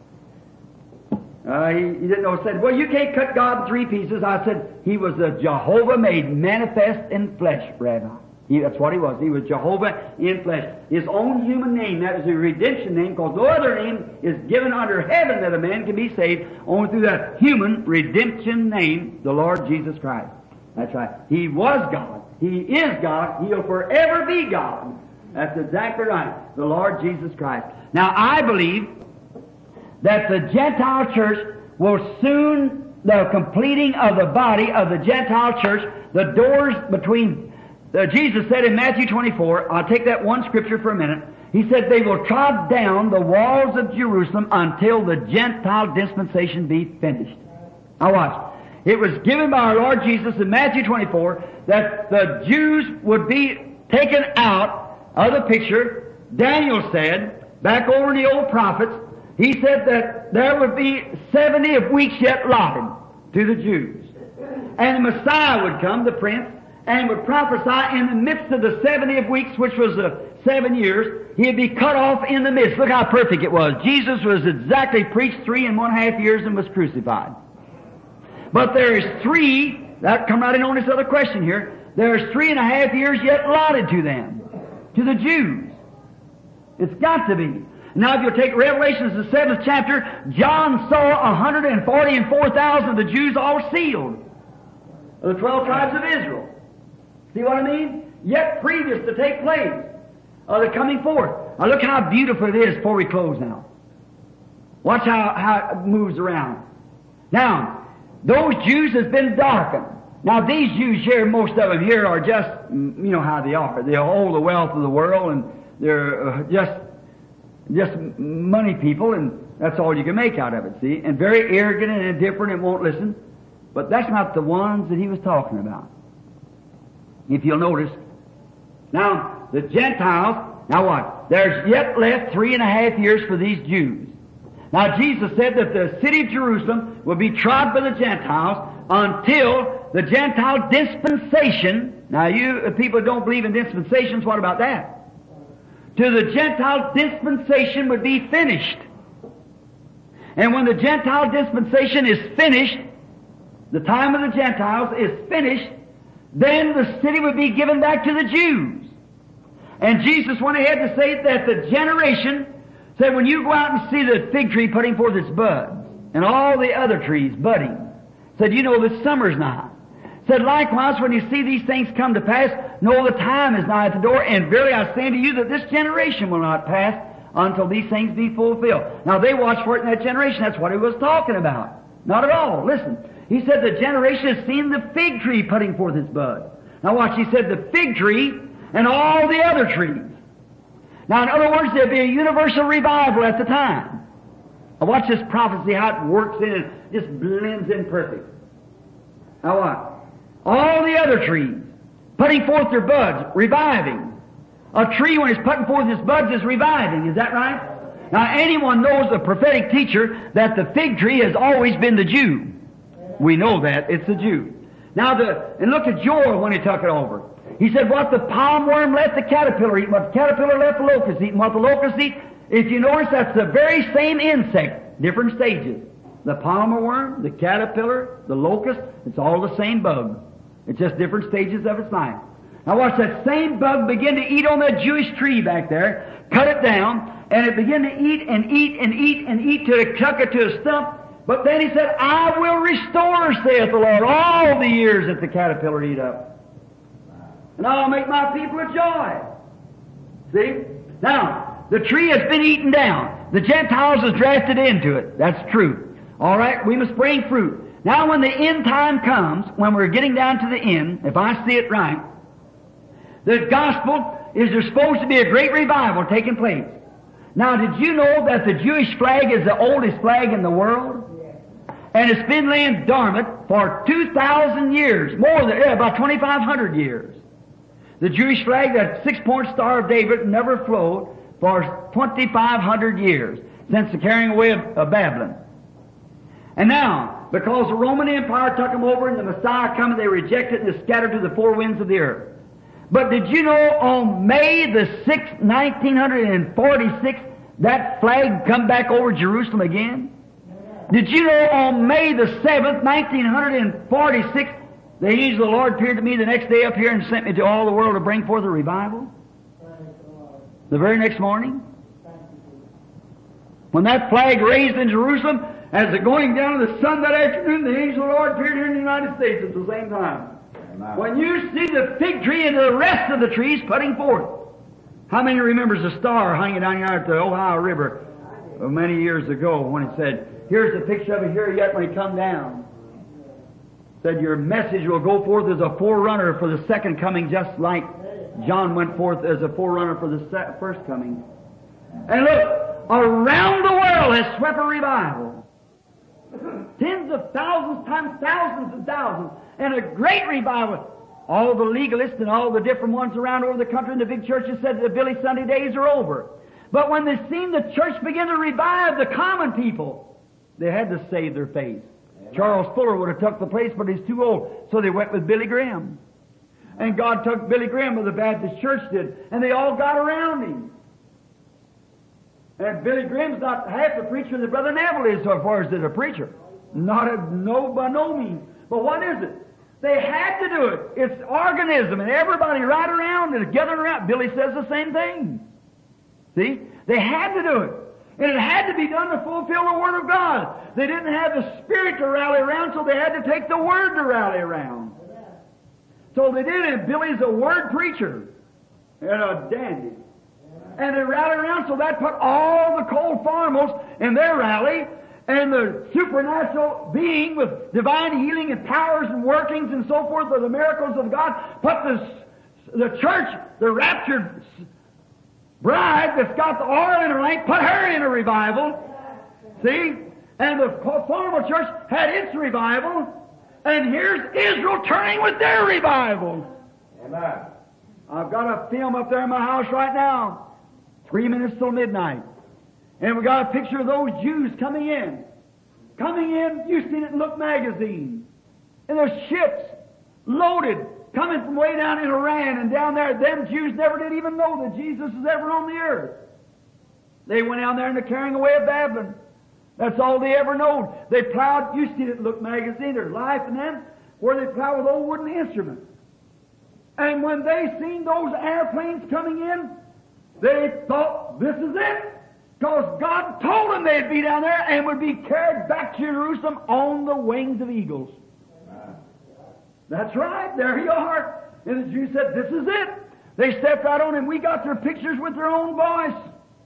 Uh, he, he didn't know. He said, well, you can't cut God in three pieces. I said, he was a Jehovah made manifest in flesh, Rabbi. He, that's what he was. He was Jehovah in flesh. His own human name, that is a redemption name, because no other name is given under heaven that a man can be saved, only through that human redemption name, the Lord Jesus Christ. That's right. He was God. He is God. He'll forever be God. That's exactly right. The Lord Jesus Christ. Now, I believe that the Gentile church will soon, the completing of the body of the Gentile church, the doors between, uh, Jesus said in Matthew twenty-four, I'll take that one scripture for a minute, he said they will trod down the walls of Jerusalem until the Gentile dispensation be finished. Now watch. It was given by our Lord Jesus in Matthew twenty-four that the Jews would be taken out of the picture. Daniel said, back over in the old prophets, he said that there would be seventy of weeks yet allotted to the Jews. And the Messiah would come, the Prince, and would prophesy in the midst of the seventy of weeks, which was the seven years, he'd be cut off in the midst. Look how perfect it was. Jesus was exactly preached three and one half years and was crucified. But there is three, that come right in on this other question here, there is three and a half years yet allotted to them, to the Jews. It's got to be. Now if you'll take Revelations, the seventh chapter, John saw one hundred forty and four thousand of the Jews all sealed, of the twelve tribes of Israel. See what I mean? Yet previous to take place of the coming forth. Now look how beautiful it is before we close now. Watch how, how it moves around. Now, those Jews has been darkened. Now these Jews here, most of them here are just, you know how they are. They hold the wealth of the world, and they're uh, just, just money people, and that's all you can make out of it, see? And very arrogant and indifferent and won't listen. But that's not the ones that he was talking about. If you'll notice. Now, the Gentiles, now what? There's yet left three and a half years for these Jews. Now, Jesus said that the city of Jerusalem will be trod by the Gentiles until the Gentile dispensation. Now, you people don't believe in dispensations. What about that? Till the Gentile dispensation would be finished. And when the Gentile dispensation is finished, the time of the Gentiles is finished, then the city would be given back to the Jews. And Jesus went ahead to say that the generation said, when you go out and see the fig tree putting forth its buds, and all the other trees budding, said, you know that summer's nigh. Said, likewise, when you see these things come to pass, know the time is nigh at the door, and verily I say unto you that this generation will not pass until these things be fulfilled. Now they watch for it in that generation. That's what he was talking about. Not at all. Listen. He said the generation has seen the fig tree putting forth its bud. Now watch, he said the fig tree and all the other trees. Now in other words, there'll be a universal revival at the time. Now watch this prophecy, how it works in and just blends in perfect. Now what? All the other trees putting forth their buds, reviving. A tree when it's putting forth its buds is reviving. Is that right? Now anyone knows, a prophetic teacher, that the fig tree has always been the Jew. We know that. It's a Jew. Now, the, and look at Joel when he took it over. He said, what the palm worm left the caterpillar eat, what the caterpillar left the locust eat, and what the locust eat, if you notice, that's the very same insect, different stages. The palmer worm, the caterpillar, the locust, it's all the same bug. It's just different stages of its life. Now watch that same bug begin to eat on that Jewish tree back there, cut it down, and it began to eat and eat and eat and eat till it took it to a stump. But then he said, I will restore, saith the Lord, all the years that the caterpillar eat up. And I'll make my people a joy. See? Now, the tree has been eaten down. The Gentiles has drafted into it. That's true. All right, we must bring fruit. Now when the end time comes, when we're getting down to the end, if I see it right, the gospel is there's supposed to be a great revival taking place. Now, did you know that the Jewish flag is the oldest flag in the world? And it's been laying dormant for two thousand years, more than, yeah, about twenty-five hundred years. The Jewish flag, that six-point star of David, never flowed for twenty-five hundred years, since the carrying away of, of Babylon. And now, because the Roman Empire took them over and the Messiah come, they rejected and they scattered to the four winds of the earth. But did you know on May the sixth, nineteen forty-six, that flag come back over Jerusalem again? Did you know on May the seventh, nineteen forty-six, the angel of the Lord appeared to me the next day up here and sent me to all the world to bring forth a revival? The very next morning? When that flag raised in Jerusalem, as it going down to the sun that afternoon, the angel of the Lord appeared here in the United States at the same time. Amen. When you see the fig tree and the rest of the trees putting forth, how many remembers the star hanging down here at the Ohio River many years ago when it said, here's a picture of it here yet when it come down. Said your message will go forth as a forerunner for the second coming, just like John went forth as a forerunner for the first coming. And look, around the world has swept a revival. Tens of thousands times thousands and thousands. And a great revival. All the legalists and all the different ones around over the country in the big churches said the Billy Sunday days are over. But when they seen the church begin to revive the common people, they had to save their faith. Amen. Charles Fuller would have took the place, but he's too old. So they went with Billy Graham. And God took Billy Graham, or the Baptist church did, and they all got around him. And Billy Graham's not half the preacher that Brother Neville is, so far as a preacher. Not a, no, by no means. But what is it? They had to do it. It's organism, and everybody right around and gathered around. Billy says the same thing. See? They had to do it. And it had to be done to fulfill the Word of God. They didn't have the Spirit to rally around, so they had to take the Word to rally around. So they did, and Billy's a Word preacher and a dandy. And they rallied around, so that put all the cold farmers in their rally, and the supernatural being with divine healing and powers and workings and so forth of the miracles of God, put the, the church, the raptured bride that's got the oil in her lamp, put her in a revival. See? And the former church had its revival, and here's Israel turning with their revival. Amen. I've got a film up there in my house right now. Three minutes till midnight. And we got a picture of those Jews coming in. Coming in, you've seen it in Look magazine. And there's ships loaded, coming from way down in Iran and down there. Them Jews never did even know that Jesus was ever on the earth. They went down there and they're carrying away of Babylon. That's all they ever known. They plowed, you've seen it in Look magazine, there's Life and them, where they plow with old wooden instruments. And when they seen those airplanes coming in, they thought, this is it. Because God told them they'd be down there and would be carried back to Jerusalem on the wings of eagles. Amen. That's right. There you are. And the Jews said, this is it. They stepped right on, and we got their pictures with their own voice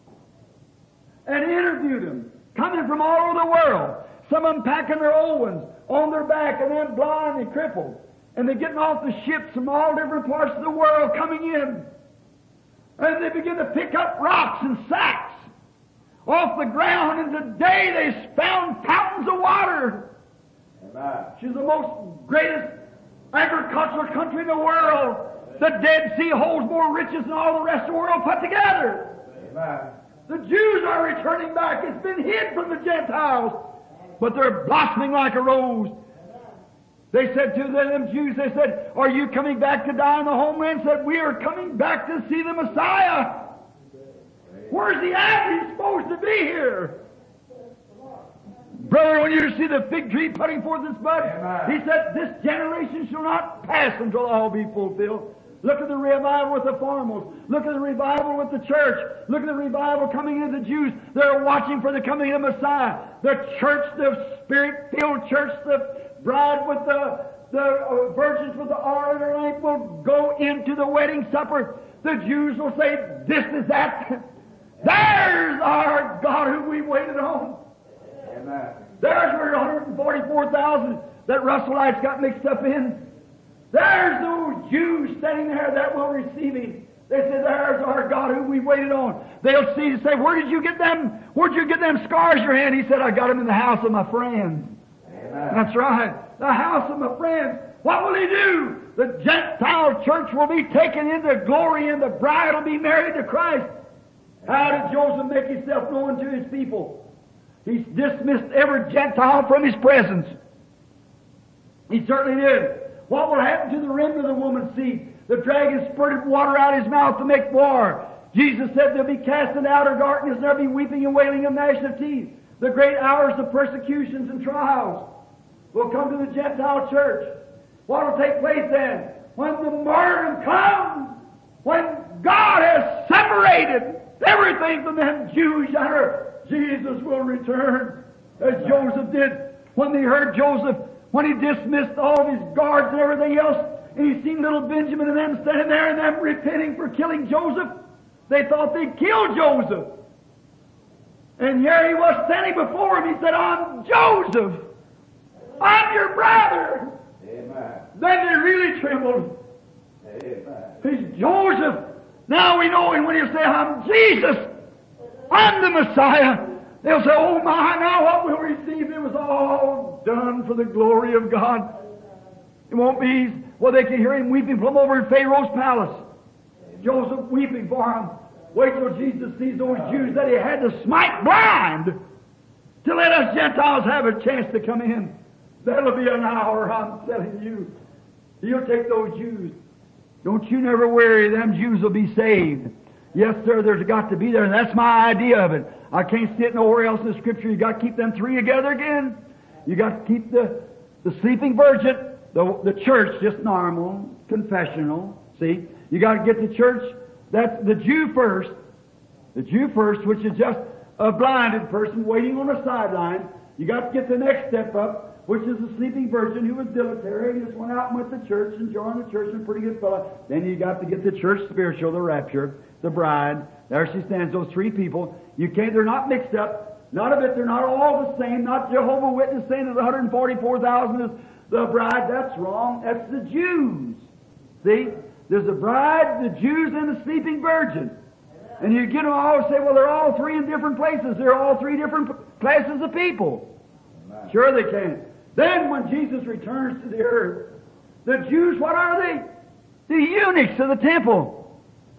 and interviewed them, coming from all over the world. Some of them packing their old ones on their back, and then blind and crippled. And they're getting off the ships from all different parts of the world coming in. And they begin to pick up rocks and sacks off the ground, and today they found fountains of water. Amen. She's the most greatest agricultural country in the world. The Dead Sea holds more riches than all the rest of the world put together. Amen. The Jews are returning back. It's been hid from the Gentiles, but they're blossoming like a rose. They said to them Jews, they said, are you coming back to die in the homeland? Said, we are coming back to see the Messiah. Where's he at? He's supposed to be here. Brother, when you see the fig tree putting forth its bud, he said, this generation shall not pass until all be fulfilled. Look at the revival with the farmers. Look at the revival with the church. Look at the revival coming into the Jews. They're watching for the coming of the Messiah. The church, the Spirit-filled church, the bride with the, the uh, virgins with the oil in her lamp will go into the wedding supper. The Jews will say, this is that. There's our God who we waited on. Amen. There's where one hundred forty-four thousand that Russellites got mixed up in. There's those Jews standing there that will receive him. They say, there's our God who we waited on. They'll see and say, where did you get them? Where'd you get them scars in your hand? He said, I got them in the house of my friends. Amen. That's right. The house of my friends. What will he do? The Gentile church will be taken into glory, and the bride will be married to Christ. How did Joseph make himself known to his people? He dismissed every Gentile from his presence. He certainly did. What will happen to the remnant of the woman's seed? The dragon spurted water out of his mouth to make war. Jesus said they'll be cast into outer darkness, and there'll be weeping and wailing and gnashing of teeth. The great hours of persecutions and trials will come to the Gentile church. What will take place then? When the martyrdom comes, when God has separated everything from them Jews on earth, Jesus will return, as Joseph did when they heard Joseph, when he dismissed all of his guards and everything else, and he seen little Benjamin and them standing there and them repenting for killing Joseph. They thought they'd kill Joseph. And here he was standing before him. He said, I'm Joseph. I'm your brother. Amen. Then they really trembled. Amen. He's Joseph. Now we know him when you say, I'm Jesus. I'm the Messiah. They'll say, oh my, now what we'll receive? It was all done for the glory of God. It won't be, well, they can hear him weeping from over in Pharaoh's palace. Joseph weeping for him. Wait till Jesus sees those Jews that he had to smite blind to let us Gentiles have a chance to come in. That'll be an hour, I'm telling you. He'll take those Jews. Don't you never worry, them Jews will be saved. Yes, sir, there's got to be there, and that's my idea of it. I can't see it nowhere else in the Scripture. You got to keep them three together again. You got to keep the, the sleeping virgin, the, the church, just normal, confessional. See? You got to get the church, that's the Jew first, The Jew first, which is just a blinded person waiting on the sideline. You got to get the next step up, which is the sleeping virgin who was dilatory. He just went out and went to church and joined the church and a pretty good fellow. Then you got to get the church spiritual, the rapture, the bride. There she stands, those three people. You can't, they're not mixed up. Not a bit, they're not all the same. Not Jehovah Witness saying that one hundred forty-four thousand is the bride. That's wrong. That's the Jews. See? There's the bride, the Jews, and the sleeping virgin. And you get them all and say, well, they're all three in different places. They're all three different classes of people. Amen. Sure they can. Then when Jesus returns to the earth, the Jews, what are they? The eunuchs of the temple.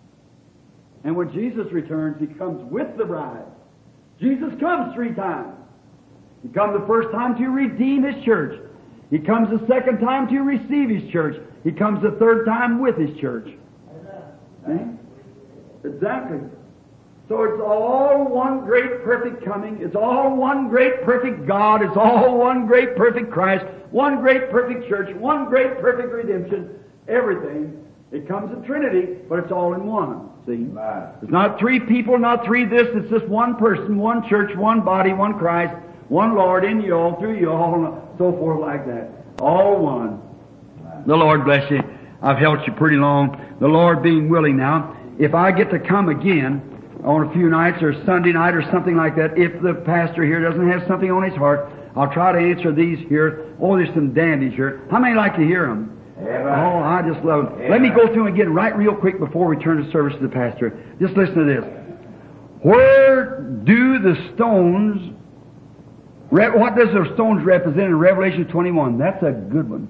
And when Jesus returns, He comes with the bride. Jesus comes three times. He comes the first time to redeem His church. He comes the second time to receive His church. He comes the third time with His church. Amen. Exactly. So it's all one great perfect coming. It's all one great perfect God. It's all one great perfect Christ. One great perfect church. One great perfect redemption. Everything. It comes in Trinity, but it's all in one. See? It's not three people, not three this. It's just one person, one church, one body, one Christ, one Lord in you all, through you all, and so forth like that. All one. The Lord bless you. I've held you pretty long. The Lord being willing now, if I get to come again on a few nights or Sunday night or something like that, if the pastor here doesn't have something on his heart, I'll try to answer these here. Oh, there's some dandies here. How many like to hear them? Amen. Oh, I just love them. Amen. Let me go through them again right real quick before we turn to service to the pastor. Just listen to this. Where do the stones, what does the stones represent in Revelation twenty-one? That's a good one.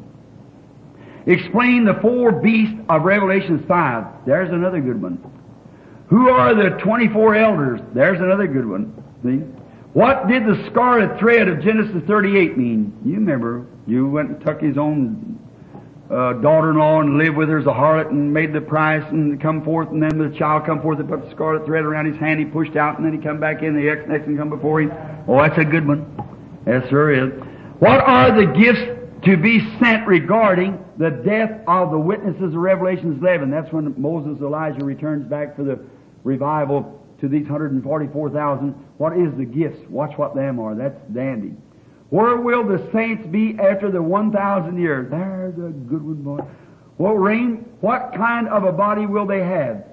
Explain the four beasts of Revelation five. There's another good one. Who are the twenty-four elders? There's another good one. See? What did the scarlet thread of Genesis thirty-eight mean? You remember, you went and took his own uh, daughter-in-law and lived with her as a harlot and made the price and come forth, and then the child come forth and put the scarlet thread around his hand. He pushed out, and then he come back in. The ex next and come before him. Oh, that's a good one. Yes, sir is. What are the gifts to be sent regarding the death of the witnesses of Revelation eleven? That's when Moses Elijah returns back for the revival to these one hundred forty-four thousand. What is the gifts? Watch what them are. That's dandy. Where will the saints be after the one thousand years? There's a good one, boy. What reign? What kind of a body will they have?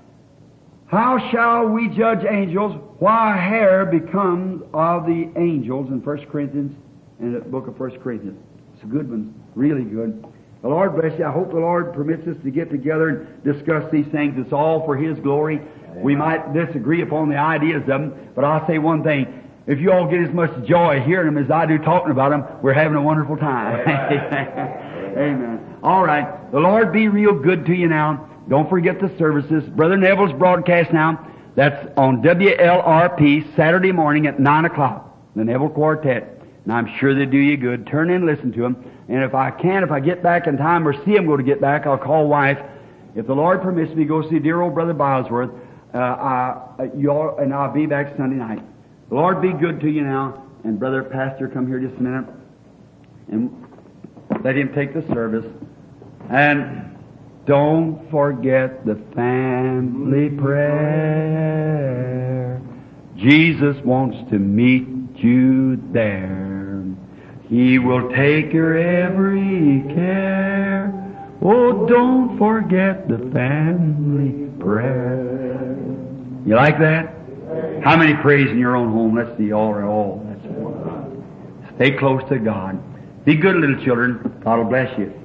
How shall we judge angels? Why hair becomes of the angels in First Corinthians, in the book of First Corinthians. It's a good one. Really good. The Lord bless you. I hope the Lord permits us to get together and discuss these things. It's all for His glory. Amen. We might disagree upon the ideas of them, but I'll say one thing. If you all get as much joy hearing them as I do talking about them, we're having a wonderful time. Amen. Amen. All right. The Lord be real good to you now. Don't forget the services. Brother Neville's broadcast now. That's on W L R P Saturday morning at nine o'clock. The Neville Quartet. And I'm sure they do you good. Turn in and listen to them. And if I can, if I get back in time or see them go to get back, I'll call wife. If the Lord permits me, go see dear old Brother Bosworth. Uh, I, you all, and I'll be back Sunday night. The Lord be good to you now. And Brother Pastor, come here just a minute. And let him take the service. And don't forget the family prayer. Jesus wants to meet you there. He will take your every care. Oh, don't forget the family prayer. You like that? How many prays in your own home? Let's see, all or all. That's one. Stay close to God. Be good, little children. God will bless you.